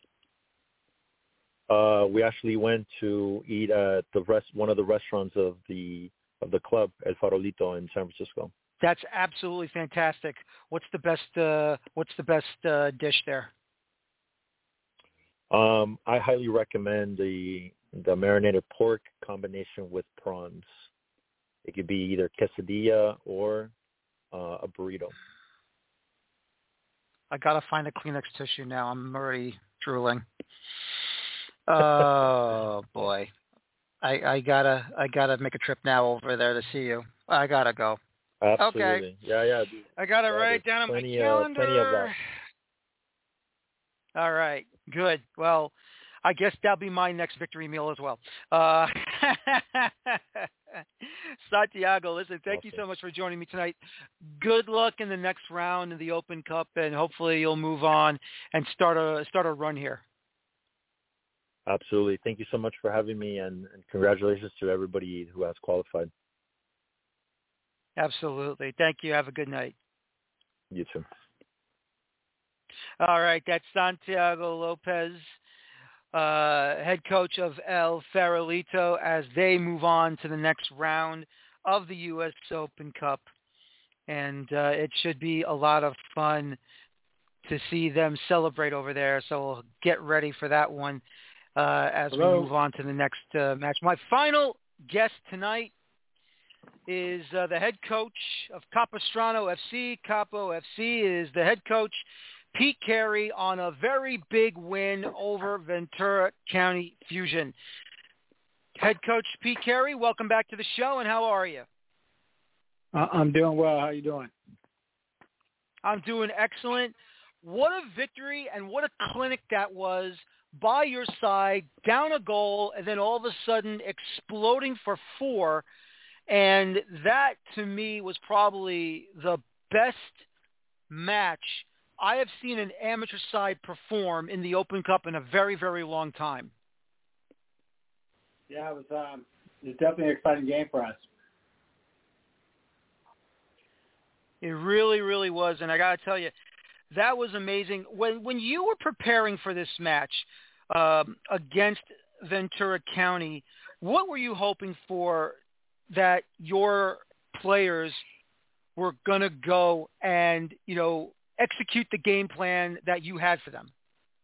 Uh, we actually went to eat at the rest, one of the restaurants of the of the club, El Farolito in San Francisco. That's absolutely fantastic. What's the best uh, What's the best uh, dish there? Um, I highly recommend the the marinated pork combination with prawns. It could be either quesadilla or uh, a burrito. I gotta find a Kleenex tissue now. I'm already drooling. Oh boy, I, I gotta I gotta make a trip now over there to see you. I gotta go. Absolutely. Okay. Yeah, yeah. I gotta yeah, write down on my plenty, calendar. Uh, plenty of that. All right, good. Well, I guess that'll be my next victory meal as well. Uh, Santiago, listen, thank awesome. you so much for joining me tonight. Good luck in the next round in the Open Cup, and hopefully you'll move on and start a start a run here. Absolutely. Thank you so much for having me, and, and congratulations to everybody who has qualified. Absolutely. Thank you. Have a good night. You too. All right. That's Santiago Lopez. uh, head coach of El Farolito, as they move on to the next round of the U S Open Cup. And uh, it should be a lot of fun to see them celebrate over there. So we'll get ready for that one uh, as Hello. we move on to the next uh, match. My final guest tonight is uh, the head coach of Capistrano F C. Capo F C is the head coach, Pete Carey, on a very big win over Ventura County Fusion. Head coach Pete Carey, welcome back to the show, and how are you? Uh, I'm doing well. How you doing? I'm doing excellent. What a victory and what a clinic that was by your side, down a goal, and then all of a sudden exploding for four. And that, to me, was probably the best match I have seen an amateur side perform in the Open Cup in a very, very long time. Yeah, it was, um, it was definitely an exciting game for us. It really, really was. And I got to tell you, that was amazing. When when you were preparing for this match um, against Ventura County, what were you hoping for that your players were going to go and, you know, execute the game plan that you had for them?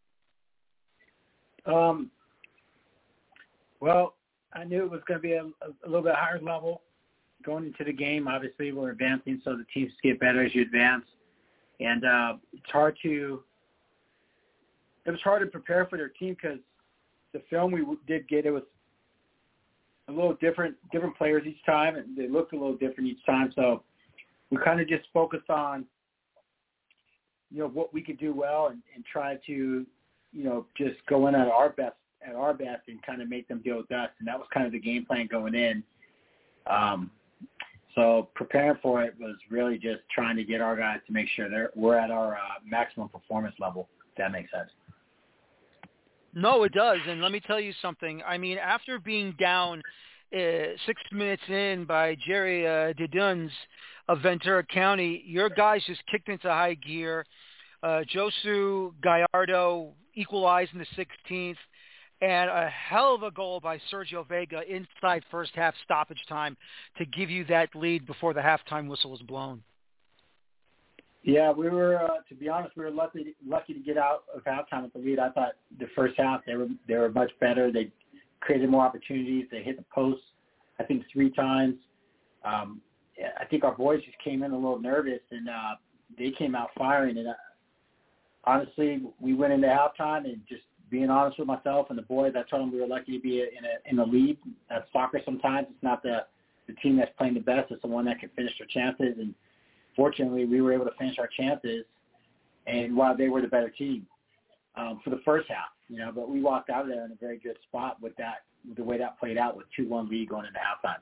Um, well, I knew it was going to be a, a little bit higher level going into the game. Obviously, we're advancing, so the teams get better as you advance. And uh, it's hard to – it was hard to prepare for their team because the film we did get, it was a little different, different players each time, and they looked a little different each time. So we kind of just focused on, you know, what we could do well and, and try to, you know, just go in at our best, at our best and kind of make them deal with us. And that was kind of the game plan going in. Um, so preparing for it was really just trying to get our guys to make sure they're, we're at our uh, maximum performance level, if that makes sense. No, it does. And let me tell you something. I mean, after being down uh, six minutes in by Jerry uh, Deduns of Ventura County, your guys just kicked into high gear. Uh, Josu Gallardo equalized in the sixteenth, and a hell of a goal by Sergio Vega inside first half stoppage time to give you that lead before the halftime whistle was blown. Yeah, we were, uh, to be honest, we were lucky, lucky to get out of halftime with the lead. I thought the first half they were they were much better. They created more opportunities. They hit the post, I think, three times. Um, I think our boys just came in a little nervous, and uh, they came out firing. And uh, honestly, we went into halftime and just being honest with myself and the boys, I told them we were lucky to be in a in the lead. That's soccer sometimes. It's not the, the team that's playing the best. It's the one that can finish their chances. And fortunately, we were able to finish our chances, and while they were the better team um, for the first half, you know. But we walked out of there in a very good spot with that, with the way that played out with two one lead going into halftime.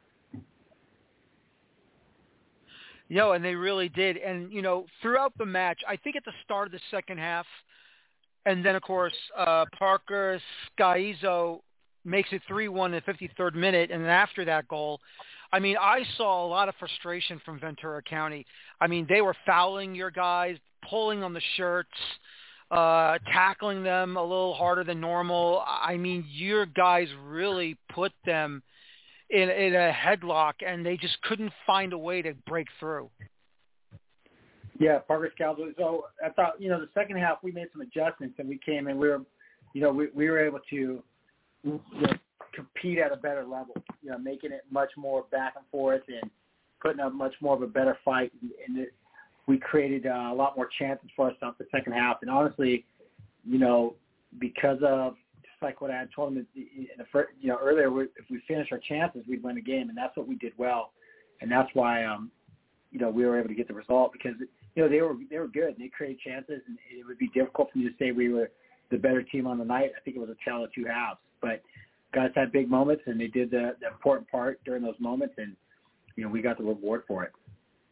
You know, and they really did. And, you know, throughout the match, I think at the start of the second half, and then, of course, uh, Parker Scaizo makes it three one in the fifty-third minute, and then after that goal, I mean, I saw a lot of frustration from Ventura County. I mean, they were fouling your guys, pulling on the shirts, uh, tackling them a little harder than normal. I mean, your guys really put them in, in a headlock, and they just couldn't find a way to break through. Yeah, Parker Scalzo. So I thought, you know, the second half we made some adjustments, and we came and we were, you know, we, we were able to, you know, compete at a better level, you know, making it much more back and forth and putting up much more of a better fight. And, and it, we created uh, a lot more chances for ourselves the second half. And honestly, you know, because of just like what I had told them in the first, you know, earlier, we, if we finished our chances, we'd win the game, and that's what we did well. And that's why, um, you know, we were able to get the result because, you know, they were they were good. And they created chances, and it would be difficult for me to say we were the better team on the night. I think it was a tale of two halves, but guys had big moments, and they did the, the important part during those moments, and, you know, we got the reward for it.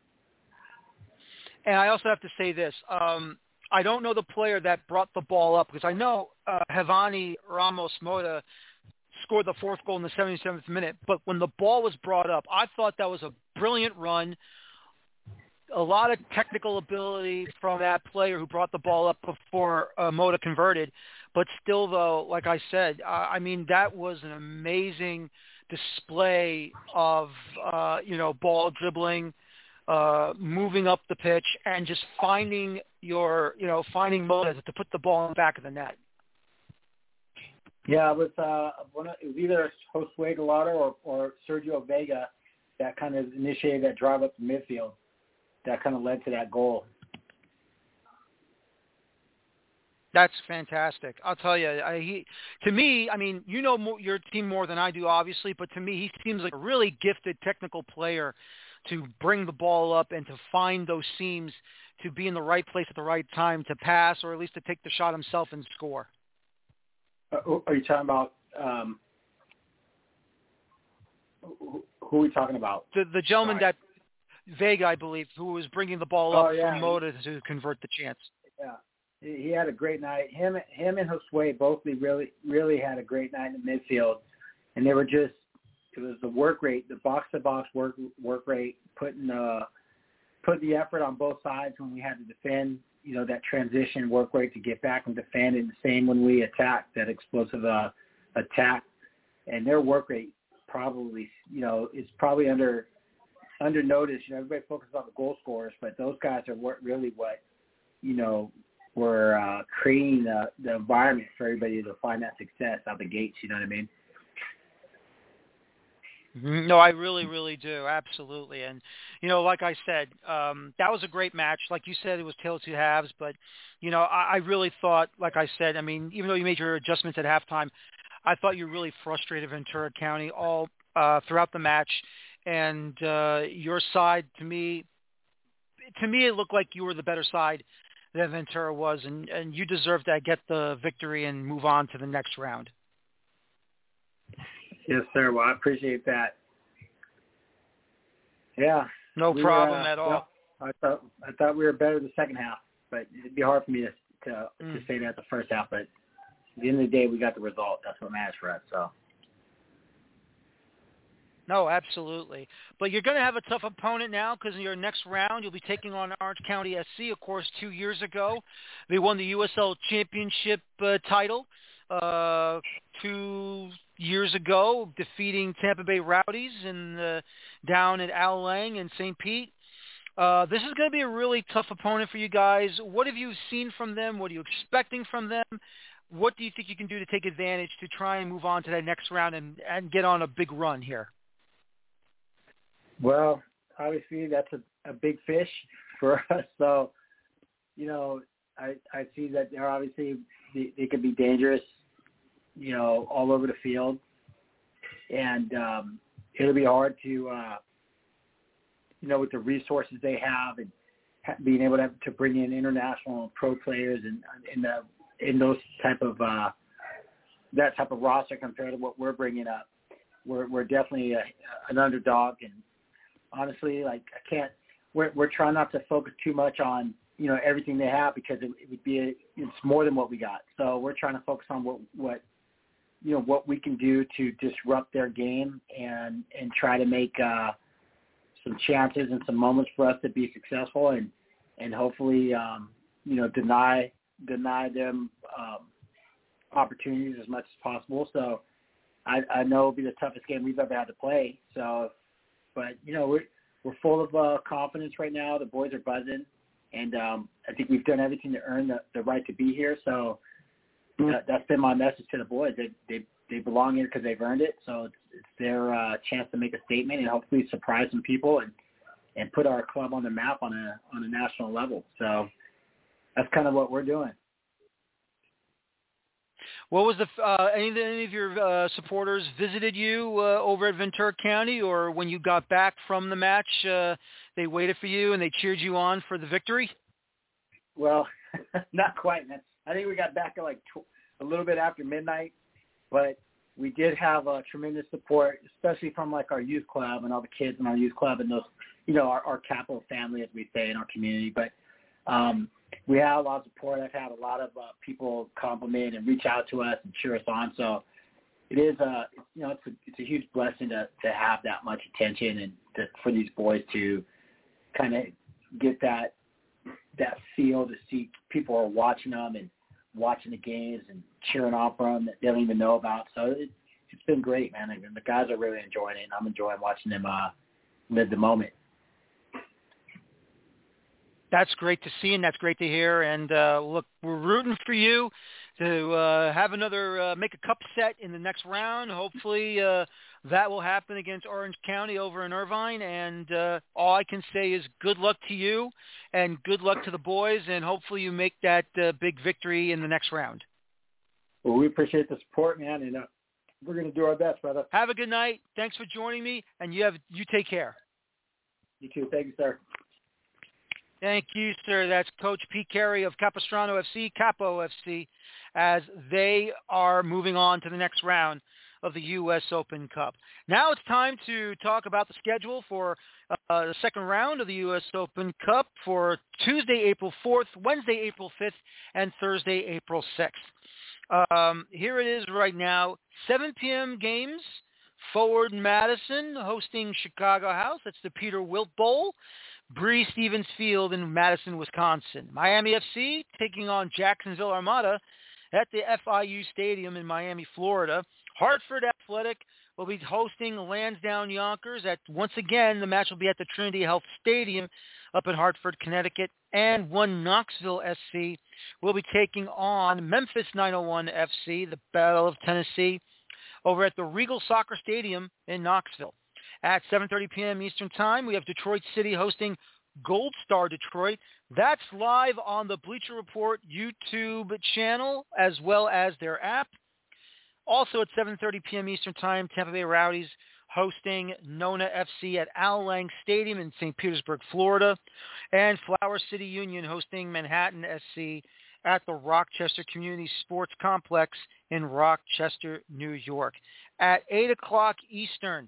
And I also have to say this. Um, I don't know the player that brought the ball up because I know uh, Havani Ramos Mota scored the fourth goal in the seventy-seventh minute, but when the ball was brought up, I thought that was a brilliant run, a lot of technical ability from that player who brought the ball up before uh, Mota converted. But still, though, like I said, uh, I mean, that was an amazing display of, uh, you know, ball dribbling, uh, moving up the pitch, and just finding your, you know, finding motives to put the ball in the back of the net. Yeah, it was, uh, one of, it was either Josue Gallardo or, or Sergio Vega that kind of initiated that drive up the midfield that kind of led to that goal. That's fantastic. I'll tell you, I, he, to me, I mean, you know more, your team more than I do, obviously, but to me, he seems like a really gifted technical player to bring the ball up and to find those seams, to be in the right place at the right time, to pass, or at least to take the shot himself and score. Uh, are you talking about um, who, who are we talking about? The, the gentleman Sorry. that Vega, I believe, who was bringing the ball Oh, up yeah. for Mota to convert the chance. Yeah. He had a great night. Him, him and Josue both really, really had a great night in the midfield, and they were just. It was the work rate, the box-to-box work work rate, putting uh, put the effort on both sides when we had to defend. You know, that transition work rate to get back and defend, and the same when we attacked, that explosive uh, attack. And their work rate probably, you know, is probably under under notice. You know, everybody focuses on the goal scorers, but those guys are what really what, you know, were uh, creating the, the environment for everybody to find that success out the gates. You know what I mean? No, I really, really do. Absolutely. And, you know, like I said, um, that was a great match. Like you said, it was tail two halves. But, you know, I, I really thought, like I said, I mean, even though you made your adjustments at halftime, I thought you really frustrated Ventura County all uh, throughout the match. And uh, your side, to me, to me, it looked like you were the better side than Ventura was. And, and you deserved to get the victory and move on to the next round. Yes, sir. Well, I appreciate that. Yeah. No we problem were, uh, at all. Well, I thought I thought we were better the second half, but it'd be hard for me to to, Mm. to say that the first half. But at the end of the day, we got the result. That's what matters for us. So. No, absolutely. But you're going to have a tough opponent now because in your next round, you'll be taking on Orange County S C. Of course, two years ago, they won the U S L Championship uh, title. Uh, two years ago, defeating Tampa Bay Rowdies in the, down at Al Lang in Saint Pete. Uh, this is going to be a really tough opponent for you guys. What have you seen from them? What are you expecting from them? What do you think you can do to take advantage to try and move on to that next round and, and get on a big run here? Well, obviously that's a, a big fish for us. So, you know, I, I see that they're obviously they, they could be dangerous, you know, all over the field, and um, it'll be hard to, uh, you know, with the resources they have and ha- being able to, to bring in international and pro players and in the in those type of uh, that type of roster compared to what we're bringing up, we're we're definitely a, an underdog. And honestly, like I can't, we're we're trying not to focus too much on, you know, everything they have because it, it would be a, it's more than what we got. So we're trying to focus on what what you know what we can do to disrupt their game and and try to make uh, some chances and some moments for us to be successful and and hopefully um, you know deny deny them um, opportunities as much as possible. So I, I know it'll be the toughest game we've ever had to play. So, but you know we're we're full of uh, confidence right now. The boys are buzzing. And um, I think we've done everything to earn the, the right to be here. So that, that's been my message to the boys. They they, they belong here because they've earned it. So it's, it's their uh, chance to make a statement and hopefully surprise some people and, and put our club on the map on a on a national level. So that's kind of what we're doing. What was the uh, any, any of your uh, supporters visited you uh, over at Ventura County, or when you got back from the match, uh, they waited for you and they cheered you on for the victory? Well, not quite. I think we got back at like tw- a little bit after midnight, but we did have uh, tremendous support, especially from like our youth club and all the kids in our youth club and those, you know, our, our capital family, as we say, in our community. But um, we had a lot of support. I've had a lot of uh, people compliment and reach out to us and cheer us on. So it is a, you know, it's a, it's a huge blessing to, to have that much attention and to, for these boys to kind of get that, that feel to see people are watching them and watching the games and cheering on for them that they don't even know about. So it, it's been great, man. I mean, the guys are really enjoying it, and I'm enjoying watching them uh, live the moment. That's great to see, and that's great to hear. And uh, look, we're rooting for you to uh, have another uh, make a cup set in the next round. Hopefully uh, that will happen against Orange County over in Irvine. And uh, all I can say is good luck to you and good luck to the boys, and hopefully you make that uh, big victory in the next round. Well, we appreciate the support, man, and uh, we're going to do our best, brother. Have a good night. Thanks for joining me, and you have you take care. You too. Thank you, sir. Thank you, sir. That's Coach Pete Carey of Capistrano F C, Capo F C, as they are moving on to the next round of the U S Open Cup. Now it's time to talk about the schedule for uh, the second round of the U S Open Cup for Tuesday, April fourth, Wednesday, April fifth, and Thursday, April sixth. Um, here it is right now, seven p.m. games. Forward Madison hosting Chicago House. That's the Peter Wilt Bowl. Bree Stevens Field in Madison, Wisconsin. Miami F C taking on Jacksonville Armada at the F I U Stadium in Miami, Florida. Hartford Athletic will be hosting Lansdowne Yonkers. At once again, the match will be at the Trinity Health Stadium up in Hartford, Connecticut. And one Knoxville S C will be taking on Memphis nine oh one F C, the Battle of Tennessee, over at the Regal Soccer Stadium in Knoxville. At seven thirty p.m. Eastern Time, we have Detroit City hosting Gold Star Detroit. That's live on the Bleacher Report YouTube channel as well as their app. Also at seven thirty p.m. Eastern Time, Tampa Bay Rowdies hosting Nona F C at Al Lang Stadium in Saint Petersburg, Florida. And Flower City Union hosting Manhattan S C at the Rochester Community Sports Complex in Rochester, New York. At eight o'clock Eastern,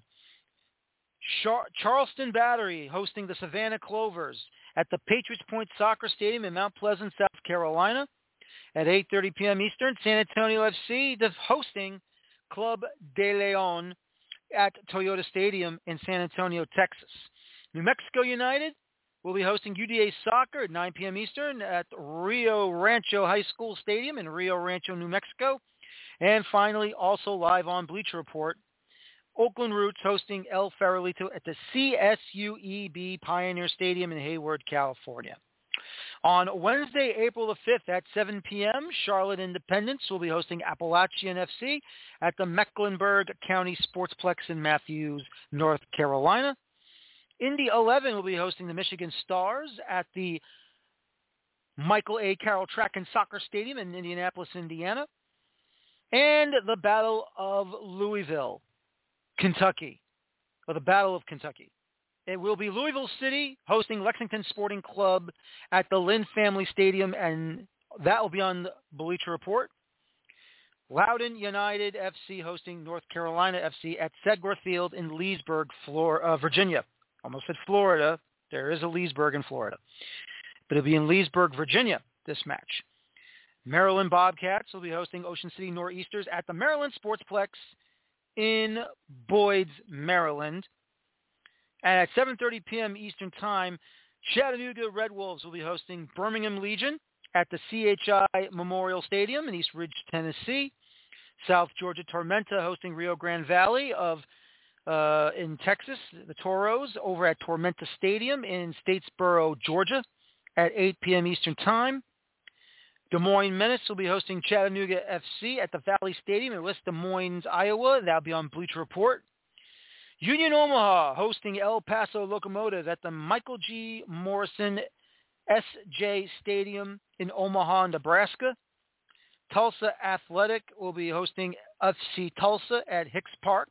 Char- Charleston Battery hosting the Savannah Clovers at the Patriots Point Soccer Stadium in Mount Pleasant, South Carolina. At eight thirty p.m. Eastern, San Antonio F C hosting Club de Leon at Toyota Stadium in San Antonio, Texas. New Mexico United will be hosting U D A Soccer at nine p.m. Eastern at Rio Rancho High School Stadium in Rio Rancho, New Mexico. And finally, also live on Bleacher Report, Oakland Roots hosting El Farolito at the C S U E B Pioneer Stadium in Hayward, California. On Wednesday, April the fifth at seven p.m., Charlotte Independence will be hosting Appalachian F C at the Mecklenburg County Sportsplex in Matthews, North Carolina. Indy eleven will be hosting the Michigan Stars at the Michael A. Carroll Track and Soccer Stadium in Indianapolis, Indiana. And the Battle of Louisville, Kentucky, or the Battle of Kentucky. It will be Louisville City hosting Lexington Sporting Club at the Lynn Family Stadium, and that will be on Bleacher Report. Loudoun United F C hosting North Carolina F C at Segra Field in Leesburg, Florida, uh, Virginia. Almost said Florida. There is a Leesburg in Florida. But it'll be in Leesburg, Virginia, this match. Maryland Bobcats will be hosting Ocean City Nor'easters at the Maryland Sportsplex in Boyd's, Maryland. And at seven thirty p.m. Eastern Time, Chattanooga Red Wolves will be hosting Birmingham Legion at the C H I Memorial Stadium in East Ridge, Tennessee. South Georgia Tormenta hosting Rio Grande Valley of uh, in Texas, the Toros, over at Tormenta Stadium in Statesboro, Georgia at eight p.m. Eastern Time. Des Moines Menace will be hosting Chattanooga F C at the Valley Stadium in West Des Moines, Iowa. That'll be on Bleacher Report. Union Omaha hosting El Paso Locomotive at the Michael G. Morrison S J Stadium in Omaha, Nebraska. Tulsa Athletic will be hosting F C Tulsa at Hicks Park.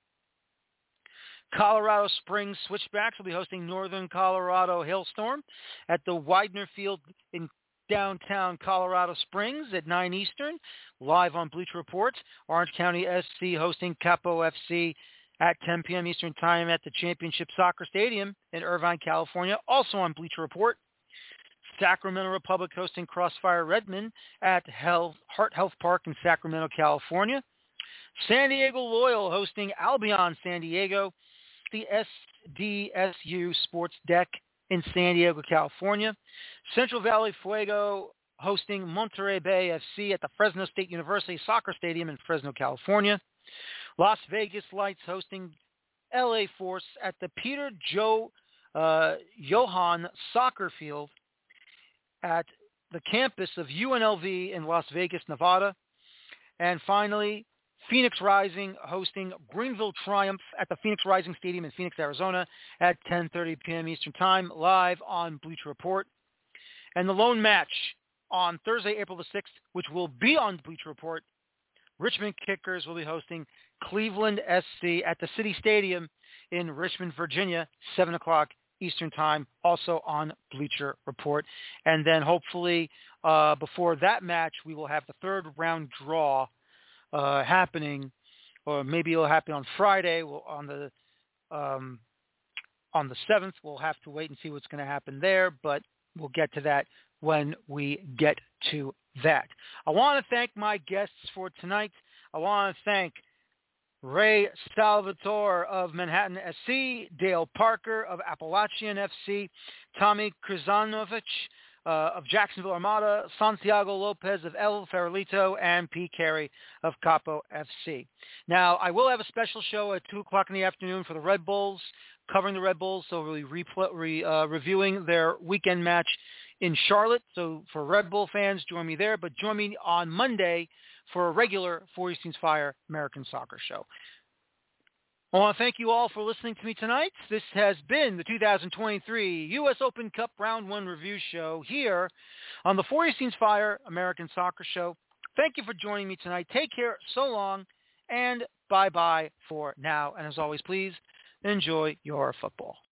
Colorado Springs Switchbacks will be hosting Northern Colorado Hailstorm at the Widener Field in downtown Colorado Springs at nine Eastern. Live on Bleacher Report. Orange County S C hosting Capo F C at ten p.m. Eastern Time at the Championship Soccer Stadium in Irvine, California, also on Bleacher Report. Sacramento Republic hosting Crossfire Redmond at Health, Heart Health Park in Sacramento, California. San Diego Loyal hosting Albion San Diego, the S D S U Sports Deck in San Diego, California. Central Valley Fuego hosting Monterey Bay F C at the Fresno State University Soccer Stadium in Fresno, California. Las Vegas Lights hosting L A Force at the Peter Joe uh, Johann Soccer Field at the campus of U N L V in Las Vegas, Nevada. And finally, Phoenix Rising hosting Greenville Triumph at the Phoenix Rising Stadium in Phoenix, Arizona at ten thirty p.m. Eastern Time, live on Bleacher Report. And the lone match on Thursday, April the sixth, which will be on Bleacher Report, Richmond Kickers will be hosting Cleveland S C at the City Stadium in Richmond, Virginia, seven o'clock Eastern Time, also on Bleacher Report. And then hopefully uh, before that match, we will have the third round draw uh, happening, or maybe it'll happen on Friday we'll, on the um, on the seventh. We'll have to wait and see what's going to happen there, but we'll get to that when we get to that. I want to thank my guests for tonight. I want to thank Ray Salvatore of Manhattan S C, Dale Parker of Appalachian F C, Tommy Krizanovich uh, of Jacksonville Armada, Santiago Lopez of El Farolito, and P. Carey of Capo F C. Now, I will have a special show at two o'clock in the afternoon for the Red Bulls, covering the Red Bulls, so we'll be repl- re, uh, reviewing their weekend match in Charlotte. So for Red Bull fans, join me there, but join me on Monday for a regular Four Easton's Fire American Soccer Show. I want to thank you all for listening to me tonight. This has been the two thousand twenty-three U S Open Cup Round one Review Show here on the Four Easton's Fire American Soccer Show. Thank you for joining me tonight. Take care, so long, and bye-bye for now. And as always, please enjoy your football.